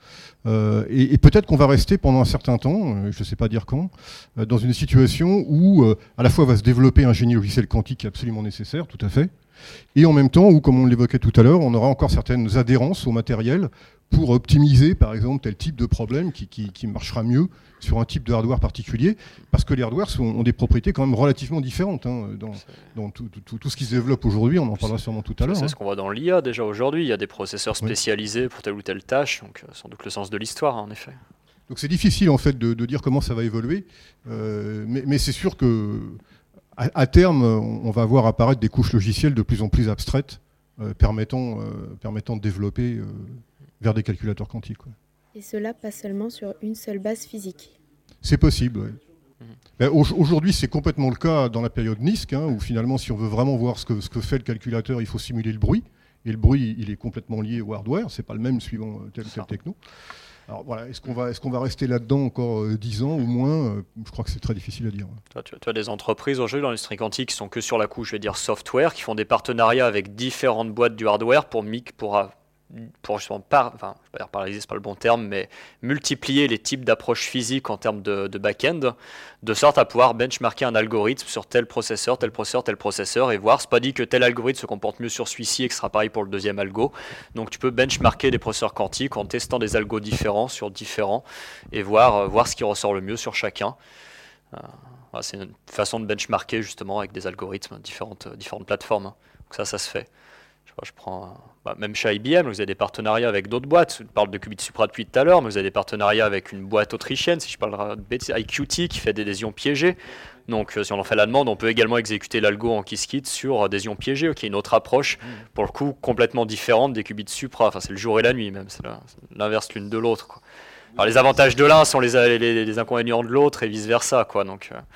Euh, et, et peut-être qu'on va rester pendant un certain temps, euh, je ne sais pas dire quand, euh, dans une situation où euh, à la fois va se développer un génie logiciel quantique absolument nécessaire, tout à fait, et en même temps où, comme on l'évoquait tout à l'heure, on aura encore certaines adhérences au matériel pour optimiser, par exemple, tel type de problème qui, qui, qui marchera mieux sur un type de hardware particulier, parce que les hardwares sont, ont des propriétés quand même relativement différentes. Hein, dans dans tout, tout, tout ce qui se développe aujourd'hui, on en parlera sûrement tout à l'heure. C'est hein. ce qu'on voit dans l'I A déjà aujourd'hui, il y a des processeurs spécialisés oui. pour telle ou telle tâche, donc sans doute le sens de l'histoire, hein, en effet. Donc c'est difficile en fait de, de dire comment ça va évoluer, euh, mais, mais c'est sûr que à, à terme, on va voir apparaître des couches logicielles de plus en plus abstraites, euh, permettant, euh, permettant de développer euh, vers des calculateurs quantiques. Quoi. Et cela pas seulement sur une seule base physique. C'est possible, oui. Mmh. Ben, au, aujourd'hui, c'est complètement le cas dans la période N I S C, hein, où finalement, si on veut vraiment voir ce que, ce que fait le calculateur, il faut simuler le bruit. Et le bruit, il est complètement lié au hardware, c'est pas le même suivant tel ou tel techno. Alors voilà, est-ce qu'on va, est-ce qu'on va rester là-dedans encore euh, dix ans ou moins euh, Je crois que c'est très difficile à dire. Toi, tu, tu as des entreprises aujourd'hui dans l'industrie quantique qui sont que sur la couche, je vais dire software, qui font des partenariats avec différentes boîtes du hardware pour mic, pour pour justement par, enfin, je vais pas dire paralyser, c'est pas le bon terme, mais multiplier les types d'approches physiques en termes de, de back-end, de sorte à pouvoir benchmarker un algorithme sur tel processeur, tel processeur, tel processeur, et voir, c'est pas dit que tel algorithme se comporte mieux sur celui-ci et que ce sera pareil pour le deuxième algo. Donc tu peux benchmarker des processeurs quantiques en testant des algos différents sur différents, et voir, euh, voir ce qui ressort le mieux sur chacun. Euh, voilà, c'est une façon de benchmarker justement avec des algorithmes, différentes, différentes plateformes. Hein. Donc ça, ça se fait. Je prends, bah, même chez I B M, vous avez des partenariats avec d'autres boîtes. Je parle de Qubit Supra depuis tout à l'heure, mais vous avez des partenariats avec une boîte autrichienne, si je parle de bêtises, I Q T, qui fait des ions piégés. Donc, euh, si on en fait la demande, on peut également exécuter l'algo en Qiskit sur des ions piégés, qui est une autre approche, pour le coup, complètement différente des Qubit Supra. Enfin, c'est le jour et la nuit, même. C'est l'inverse l'une de l'autre, quoi. Alors, les avantages de l'un sont les, les, les inconvénients de l'autre, et vice-versa, quoi. Donc, euh,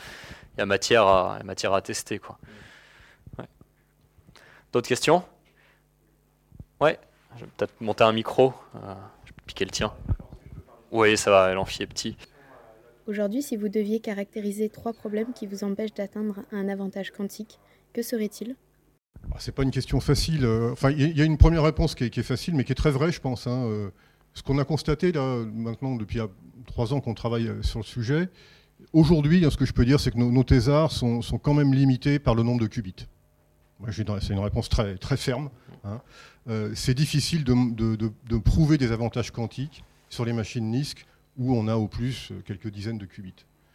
il y a matière à, y a matière à tester, quoi. Ouais. D'autres questions? Ouais, je vais peut-être monter un micro. Euh, je vais piquer le tien. Oui, ça va, l'amphi est petit. Aujourd'hui, si vous deviez caractériser trois problèmes qui vous empêchent d'atteindre un avantage quantique, que seraient-ils? C'est pas une question facile. Enfin, il y a une première réponse qui est, qui est facile, mais qui est très vraie, je pense. Hein. Ce qu'on a constaté là, maintenant, depuis trois ans qu'on travaille sur le sujet, aujourd'hui, ce que je peux dire, c'est que nos, nos thésards sont, sont quand même limités par le nombre de qubits. C'est une réponse très, très ferme. Hein. Euh, c'est difficile de, de, de, de prouver des avantages quantiques sur les machines N I S Q où on a au plus quelques dizaines de qubits.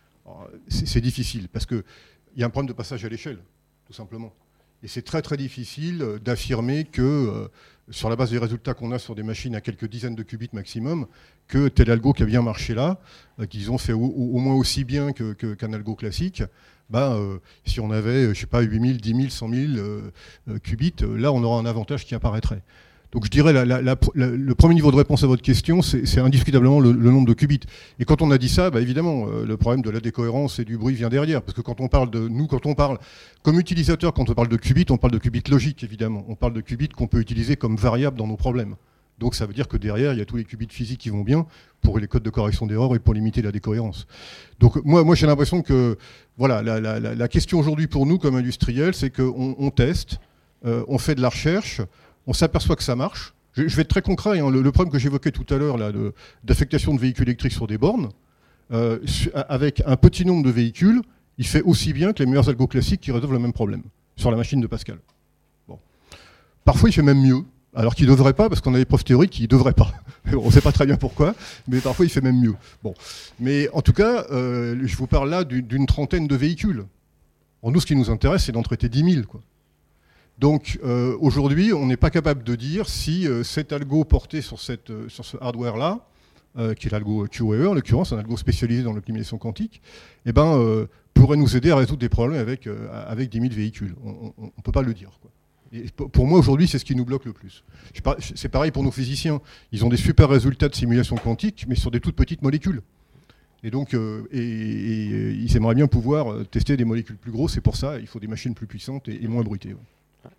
C'est difficile parce qu'il y a un problème de passage à l'échelle, tout simplement. Et c'est très très difficile d'affirmer que, euh, sur la base des résultats qu'on a sur des machines à quelques dizaines de qubits maximum, que tel algo qui a bien marché là, euh, qu'ils ont fait au, au moins aussi bien qu'un que, qu'un algo classique, bah, euh, si on avait, je sais pas, huit mille, dix mille, cent mille euh, euh, qubits, euh, là on aura un avantage qui apparaîtrait. Donc je dirais la, la, la, la, le premier niveau de réponse à votre question, c'est indiscutablement le, le nombre de qubits. Et quand on a dit ça, bah évidemment, euh, le problème de la décohérence et du bruit vient derrière. Parce que quand on parle de nous, quand on parle comme utilisateur, quand on parle de qubits, on parle de qubits logiques, évidemment. On parle de qubits qu'on peut utiliser comme variables dans nos problèmes. Donc ça veut dire que derrière, il y a tous les qubits physiques qui vont bien pour les codes de correction d'erreur et pour limiter la décohérence. Donc moi, moi j'ai l'impression que voilà, la, la, la, la question aujourd'hui pour nous, comme industriels, c'est qu'on on teste, euh, on fait de la recherche, on s'aperçoit que ça marche. Je, je vais être très concret. Hein, le, le problème que j'évoquais tout à l'heure d'affectation de, de véhicules électriques sur des bornes, euh, avec un petit nombre de véhicules, il fait aussi bien que les meilleurs algos classiques qui résolvent le même problème sur la machine de Pascal. Bon. Parfois, il fait même mieux, alors qu'il ne devrait pas, parce qu'on a des preuves théoriques qu'il ne devrait pas. On ne sait pas très bien pourquoi, mais parfois, il fait même mieux. Bon. Mais en tout cas, euh, je vous parle là d'une trentaine de véhicules. En nous, ce qui nous intéresse, c'est d'en traiter dix mille, quoi. Donc euh, aujourd'hui, on n'est pas capable de dire si euh, cet algo porté sur, cette, euh, sur ce hardware-là, euh, qui est l'algo Q W E R, en l'occurrence, un algo spécialisé dans l'optimisation quantique, eh ben, euh, pourrait nous aider à résoudre des problèmes avec, euh, avec dix mille véhicules. On ne peut pas le dire, quoi. Et pour moi, aujourd'hui, c'est ce qui nous bloque le plus. C'est pareil pour nos physiciens. Ils ont des super résultats de simulation quantique, mais sur des toutes petites molécules. Et donc, euh, et, et, et, ils aimeraient bien pouvoir tester des molécules plus grosses, et pour ça, il faut des machines plus puissantes et, et moins bruitées. Ouais.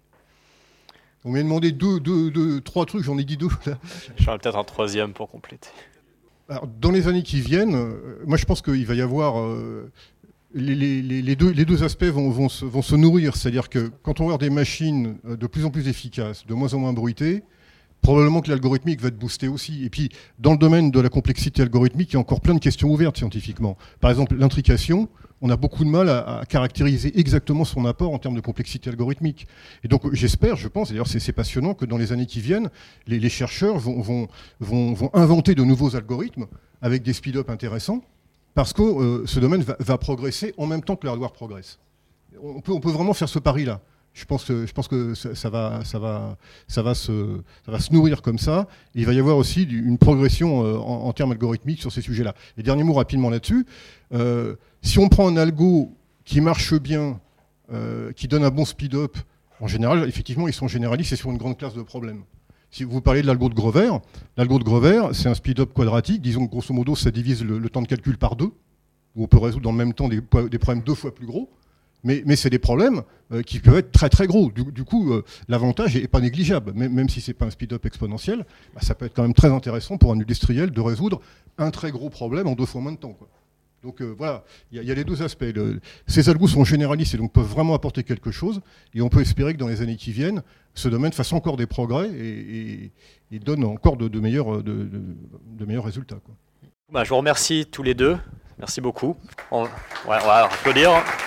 On m'a demandé deux, deux, deux, trois trucs, j'en ai dit deux. J'en ai peut-être un troisième pour compléter. Alors, dans les années qui viennent, euh, moi je pense qu'il va y avoir... Euh, les, les, les, deux, les deux aspects vont, vont, se, vont se nourrir. C'est-à-dire que quand on va avoir des machines de plus en plus efficaces, de moins en moins bruitées, probablement que l'algorithmique va être boosté aussi. Et puis, dans le domaine de la complexité algorithmique, il y a encore plein de questions ouvertes scientifiquement. Par exemple, l'intrication, on a beaucoup de mal à, à caractériser exactement son apport en termes de complexité algorithmique. Et donc, j'espère, je pense, d'ailleurs c'est passionnant, que dans les années qui viennent, les, les chercheurs vont, vont, vont, vont inventer de nouveaux algorithmes avec des speed-up intéressants, parce que euh, ce domaine va, va progresser en même temps que le hardware progresse. On peut, on peut vraiment faire ce pari-là. Je pense que, je pense que ça, ça, va, ça, va, ça, va se, ça va se nourrir comme ça. Et il va y avoir aussi une progression euh, en, en termes algorithmiques sur ces sujets-là. Et dernier mot rapidement là-dessus. Euh, si on prend un algo qui marche bien, euh, qui donne un bon speed-up, en général, effectivement, ils sont généralistes et sur une grande classe de problèmes. Si vous parlez de l'algo de Grover, l'algo de Grover, c'est un speed-up quadratique. Disons que grosso modo, ça divise le, le temps de calcul par deux, où on peut résoudre dans le même temps des, des problèmes deux fois plus gros. Mais, mais c'est des problèmes euh, qui peuvent être très très gros. Du, du coup, euh, l'avantage n'est pas négligeable. Même, même si ce n'est pas un speed-up exponentiel, bah, ça peut être quand même très intéressant pour un industriel de résoudre un très gros problème en deux fois moins de temps, quoi. Donc euh, voilà, il y, y a les deux aspects. Le, ces algos sont généralistes et donc peuvent vraiment apporter quelque chose. Et on peut espérer que dans les années qui viennent, ce domaine fasse encore des progrès et, et, et donne encore de, de, meilleurs, de, de, de meilleurs résultats, quoi. Bah, je vous remercie tous les deux. Merci beaucoup. On, ouais, on va applaudir.